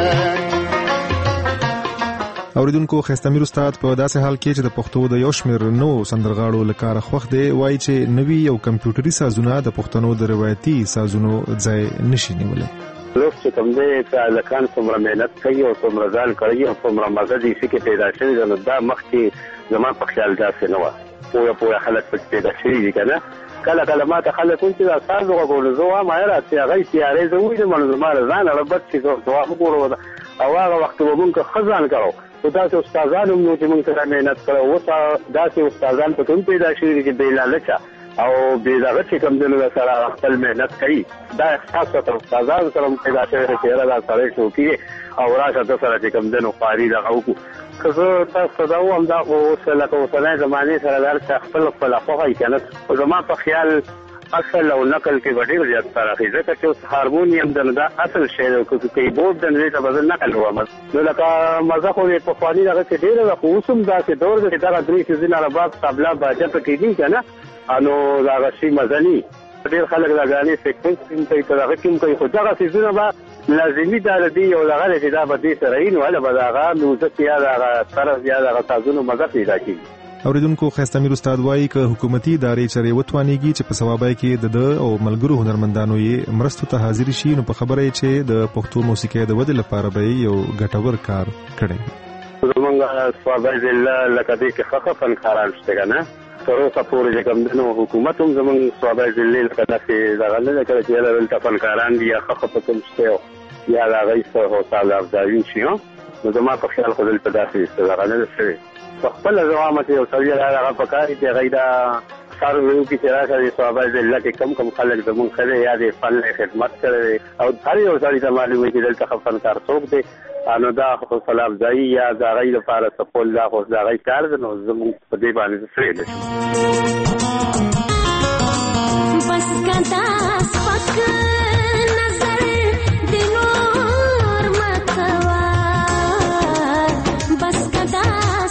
Speaker 3: اوریدونکو خیستمیر استاد په داسې حال کې چې د پښتو د یو شمېر نو سندرغاړو لپاره خوښ دی وایي چې نوي او کمپیوټري سازونه د پښتنو د روایتي سازونو ځای نشي نیولی.
Speaker 14: لوک چې کوم دی چې لکان څومره مهنت کوي او څومره ځان کوي او څومره مزه دي چې پیدا شوی نو دا مخکې زما په خیال داسې نه وه پوهه پوهه خلک پکې پیدا شوي دي که نه کله کله ما ته خلک وایي چې دا ساز وغږولو زه وایم هیره چې هغه تیارې زه ووینم نو زما له ځانه ربط چې زه وګورو او هغه وخت به مونږ ښه ځان کوو خو داسې استادان هم نو چې مونږ سره مهنت کړی اوس داسې استادان پکې هم پیدا شوي دي چې بې لالچه او بې دغه چې کوم دی نو سره خپل مهنت کوي دا احساس ورته استادانو سره هم پیدا شوی دی چې یاره دا سړی شوقي او راشه ده سره چې کوم دی نو خواري دغه وکړو که زه تاسو ته دا ووایم دا خو اوس لکه اوسنۍ زمانې سره دا چې خپل خپله خوښه وي که نه خو زما په خیال اصل او نقل کې ډېر زیات فرق دی ځکه چې هارمونیم د اصل شی او کیبورډ د دې ته بدل نقل ومه نو لکه مزه خو په فانی دغه کې ډېر خو اوسم دا چې دور د دغه درې سيزونه رباب طبلا باجه پکې دي کنه انو دا غشي مزني ډېر خلک دا غالي سیکونس په دغه کې کوي خو دغه سيزونه به لازمي دا دی او دغه چې دا به دې سره وي نو هله به دغه موزیک یا دغه طرز یا دغه تازونو مزه پیدا کیږي.
Speaker 3: اوریدونکو خستامیر استاد وایي ک حکومتي ادارې چرې وتوانيږي چې په ثوابای کې د او ملګرو هنرمندانو یې مرستو ته حاضر شي نو په خبره چې د پښتو موسیقۍ د ودې لپاره به یو ګټور کار کړي.
Speaker 14: زمونږ ثوابای زله لکه دې کې خخ فنکاران شته کنه تر اوسه پورې چې کوم دنو حکومت هم زمونږ ثوابای زله لکه داسې دغه نه کړي چې له فنکاران دی خخ په کوم شته یا د رئیس او تعالی افزاین شي نو زما په خیال خو دلته داسې دغه نه شي خپل زوامت یو سړی راغی په کار کې غیدا سارو ویو کې چې راځي د صحابه الله کې کم کم خلک د مونږ خله یادې فن خدمت کړي او هر یو سړی ته معلومه چې دلته خپل کار څوک دی انو دا خو سلام ځای یا دا غي لپاره سپول دا خو دا غي کار نو زموږ په دې باندې څه دی بس کدا سپک نظر د نور مکوا بس کدا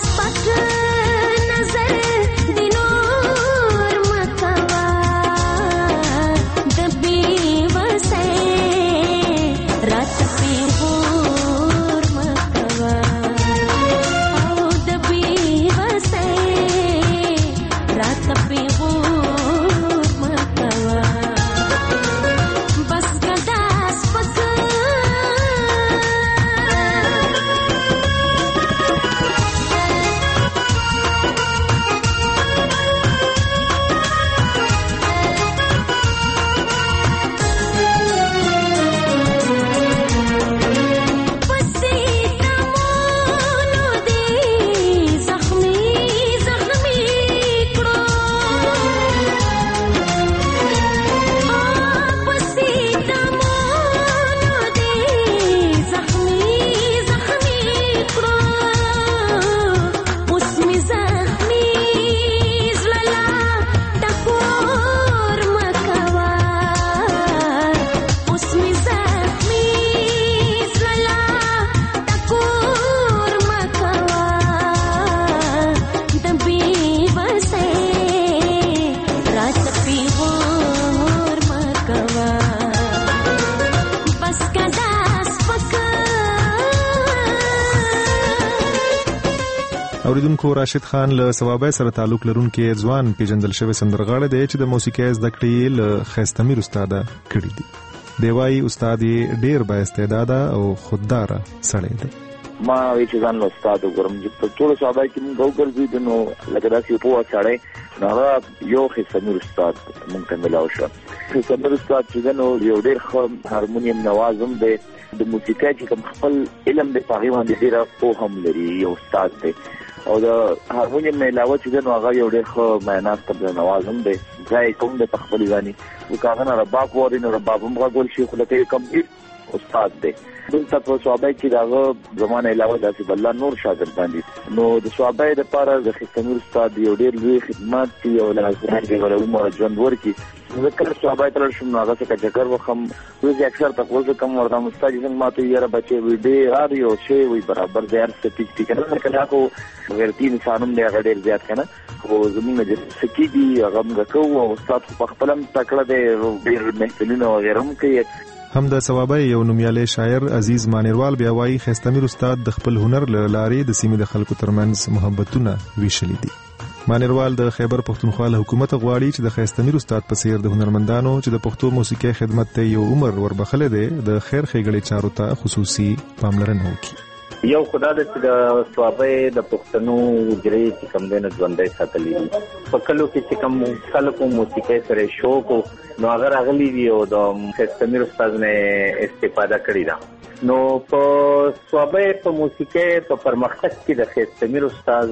Speaker 3: اوریدونکو راشد خان له ثوابای سره تعلق لرونکي ځوان پیژندل شوی سندرغاړی دی چې د موسیقۍ زده کړې له خستامیر استاد کړی دی. دی وايي استاد یې ډیر با استعداده او خوددار سړی دی.
Speaker 5: ما وی چې ځان له استاد وګورم چې په ټول ثوابای کې موږ وګرځو نو لکه داسې په واچړې نو یو خستامیر استاد مونږ ته ملاو شو. خستامیر استاد چې نو یو ډیر ښه هارمونیم نوازم دی د موسیقۍ چې کوم خپل علم د پاغي باندې ډیر په هم لري یو استاد دی او د هارمونیم نه علاوه چې نو هغه یو ډېر ښه معناست په نوازم دی ځای کوم د خپل ځاني او کاغه نه رباب ووري نو رباب هم غوړ شي خو لکه کمپلیټ استاد دی. دلته په صوابای کې داغه زمانه علاوه داسې بل نور شاګردان دي نو د صوابای د لپاره د خستامیر استاد یو ډېر لوی خدمات دی او لازم دی ولوم ژوند ورکی ذکر صوابای تر شم نو هغه څه چکر وخم وزي اکثر تاسو کوم ورته مستاج څنګه ماته یې را بچي وي ډېر هر یو شی وي برابر ځای څه ټیک ټیک نه کله کو غیرتی انسانوم دی هغه ډېر زیات کنه خو زمونږ د سکیدي هغه موږ کوو او استاد په خپلم تکړه دی ډېر محفلونه او غیرم کوي.
Speaker 3: هم د ثوابای یو نومیالی شاعر عزیز مانیروال بیا وايي خستامیر استاد د خپل هنر لارې د سیمې د خلکو ترمنځ محبتونه ویشلي دي. مانیروال د خیبر پښتونخوا له حکومت غواړي چې د خستامیر استاد په څیر د هنرمندانو چې د پښتو موسیقۍ خدمت ته یو عمر وربخله دي د خیر ښېګړې چارو ته خصوصي پاملرنه وکړي.
Speaker 6: یو خدای د د صوابای د پښتنو وجري چې کوم دنه ژوندۍ ساتلې په کلو کې چې کوم خلکو موسیقۍ سره شوق نو هغه راغلي دي او د خستامیر استاد نه استفاده کړې ده نو په صوابای په موسیقۍ په پرمختګ کې د خستامیر استاد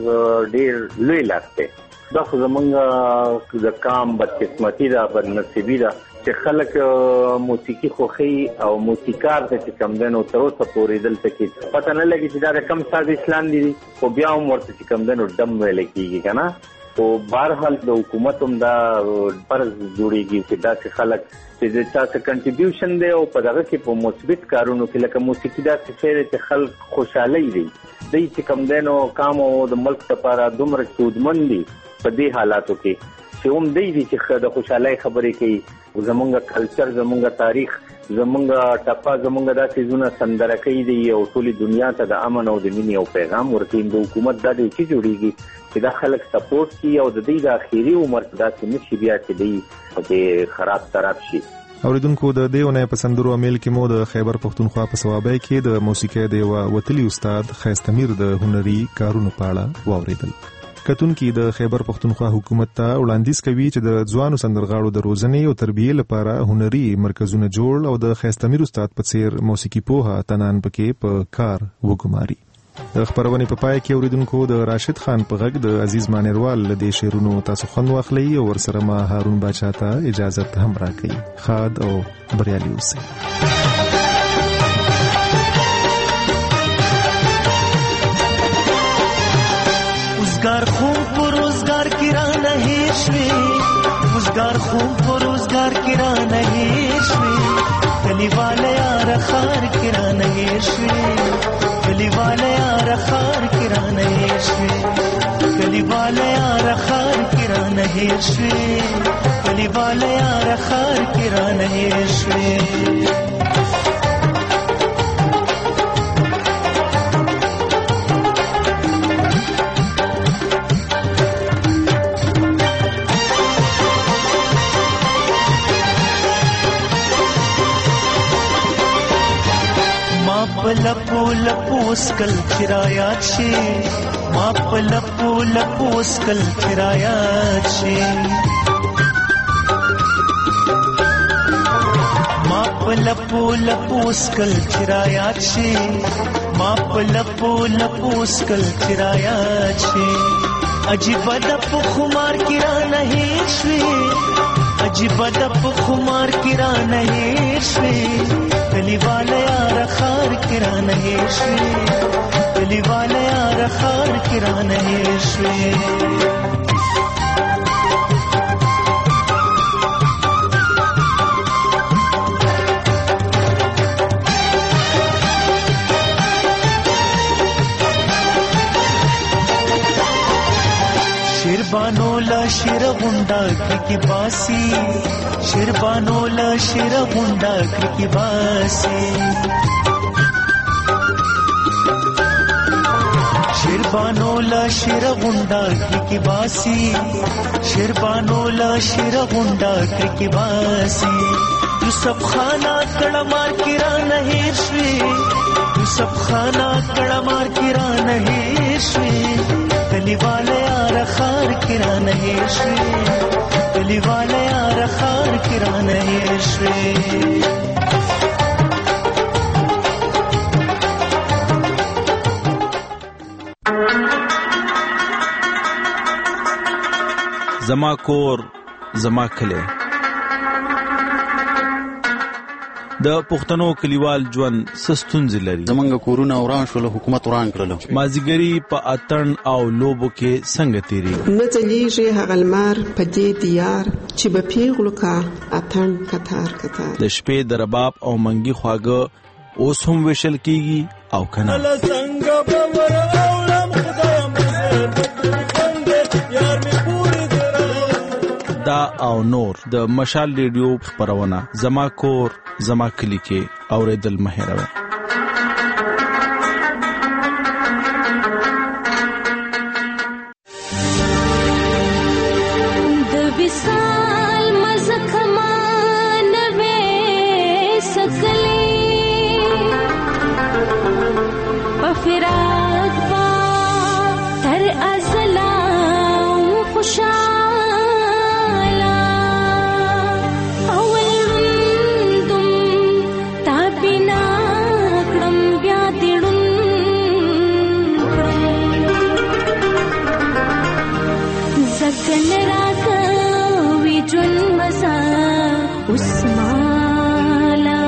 Speaker 6: ډېر لوی لاس دی. دا خو زمونږ د کام بدقسمتي ده بدنصیبي ده چې خلک موسیقي خوخي او موسیقار ته چې کم دنو تر اوسه پورې دلته کې پته نه لګي چې دا کم ساز اسلام دي خو بیا هم ورته چې کم دنو ډم ویل کېږي کنه. او بهرحال د حکومت هم دا فرض جوړیږي چې داسې خلک چې د تاسو کنټریبیوشن دی او په دغه کې په مثبت کارونو کې لکه موسیقي داسې شی چې خلک خوشاله دي دوی چې کم دینو کام او د ملک لپاره دومره سودمن دي په دې حالاتو کې چې هم دی چې د خوشحالۍ خبرې کوي زمونږ کلچر زمونږ تاریخ زمونږ ټپه زمونږ داسې زونه سندره کوي دی او ټولي دنیا ته د امن او د مینې او پیغام ورکوي. د حکومت دا دی چې جوړیږي چې دا خلک سپورټ کوي او د دې د اخیری عمر داسې نشي بیا چې دی په خراب طرف شي.
Speaker 3: اوریدونکو د دیونه په سندرو امیل کې مو د خیبر پختونخوا په صوابۍ کې د موسیقي د یو وتلی استاد خیستمیر د هنري کارونو په اړه واوریدل. کتونکو د خیبر پختونخوا حکومت ته وړاندیز کوي چې د ځوانو سندرغاړو د روزنې او تربیې لپاره هنري مرکزونه جوړ او د خیستمیر استاد په څیر موسیقي پوها تنان پکې په کار وګماري. د خبرونې په پای کې اوریدونکو د راشد خان په غږ د عزیز مانیروال له دې شعرونو تاسو خوند واخلئ او ورسره ما هارون باچا ته اجازه هم راکړئ. خاد او بریالي اوسئ.
Speaker 10: روزگار خوب و روزگار کی را نهیشوی روزگار خوب و روزگار کی را نهیشوی گلی والے یار خار کی را نهیشوی گلی والے یار خار کی را نهیشوی گلی والے یار خار کی را نهیشوی گلی والے یار خار کی را نهیشوی. لپو لپو اسکل چرایات شي ما په لپو لپو اسکل چرایات شي ما په لپو لپو اسکل چرایات شي ما په لپو لپو اسکل چرایات شي عجیب د په خمار کی را نه شي عجیب د په خمار کی را نه شي گلی والے یار خار کرا نہیں شوی گلی والے یار خار کرا نہیں شوی. شیربانو لا شیر غنڈا کی باسی شیربانو لا شیر غنڈا کی باسی شیربانو لا شیر غنڈا کی باسی شیربانو لا شیر غنڈا کی باسی یوسف خانہ کڑا مار کرا نہیں شوی یوسف خانہ کڑا مار کرا نہیں شوی گلی والے یار خار کرا نہیں شوی گلی والے یار خار کرا نہیں شوی.
Speaker 11: زما کور زما کلی د پښتنو کلیوال ژوند سستونځ لري.
Speaker 12: زمونږ کورونه وران شول حکومت وران کړل.
Speaker 11: مازیګری په اتن او لوبو کې څنګه تیری
Speaker 13: نه چلیږي هغه لمر په دې دیار چې به پیغلو کا اتن کتار کتار
Speaker 11: د شپې د رباب او منګي خواږه اوس هم وشل کیږي او کنه څنګه باور اورم خدای مزه یار می پوری دا او نور د مشال ریډیو خبرونه زما کور زما کلی کې اوریدل مهروي.
Speaker 15: اول من دم تابنا
Speaker 7: उस्माला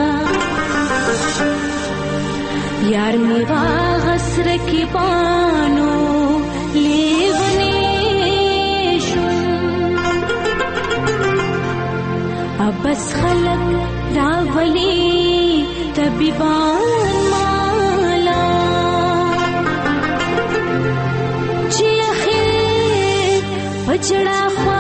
Speaker 7: यार मेवा गसर की पानो लेवने अब बस खलक रावली तबीबान माला जी आखिर पचड़ा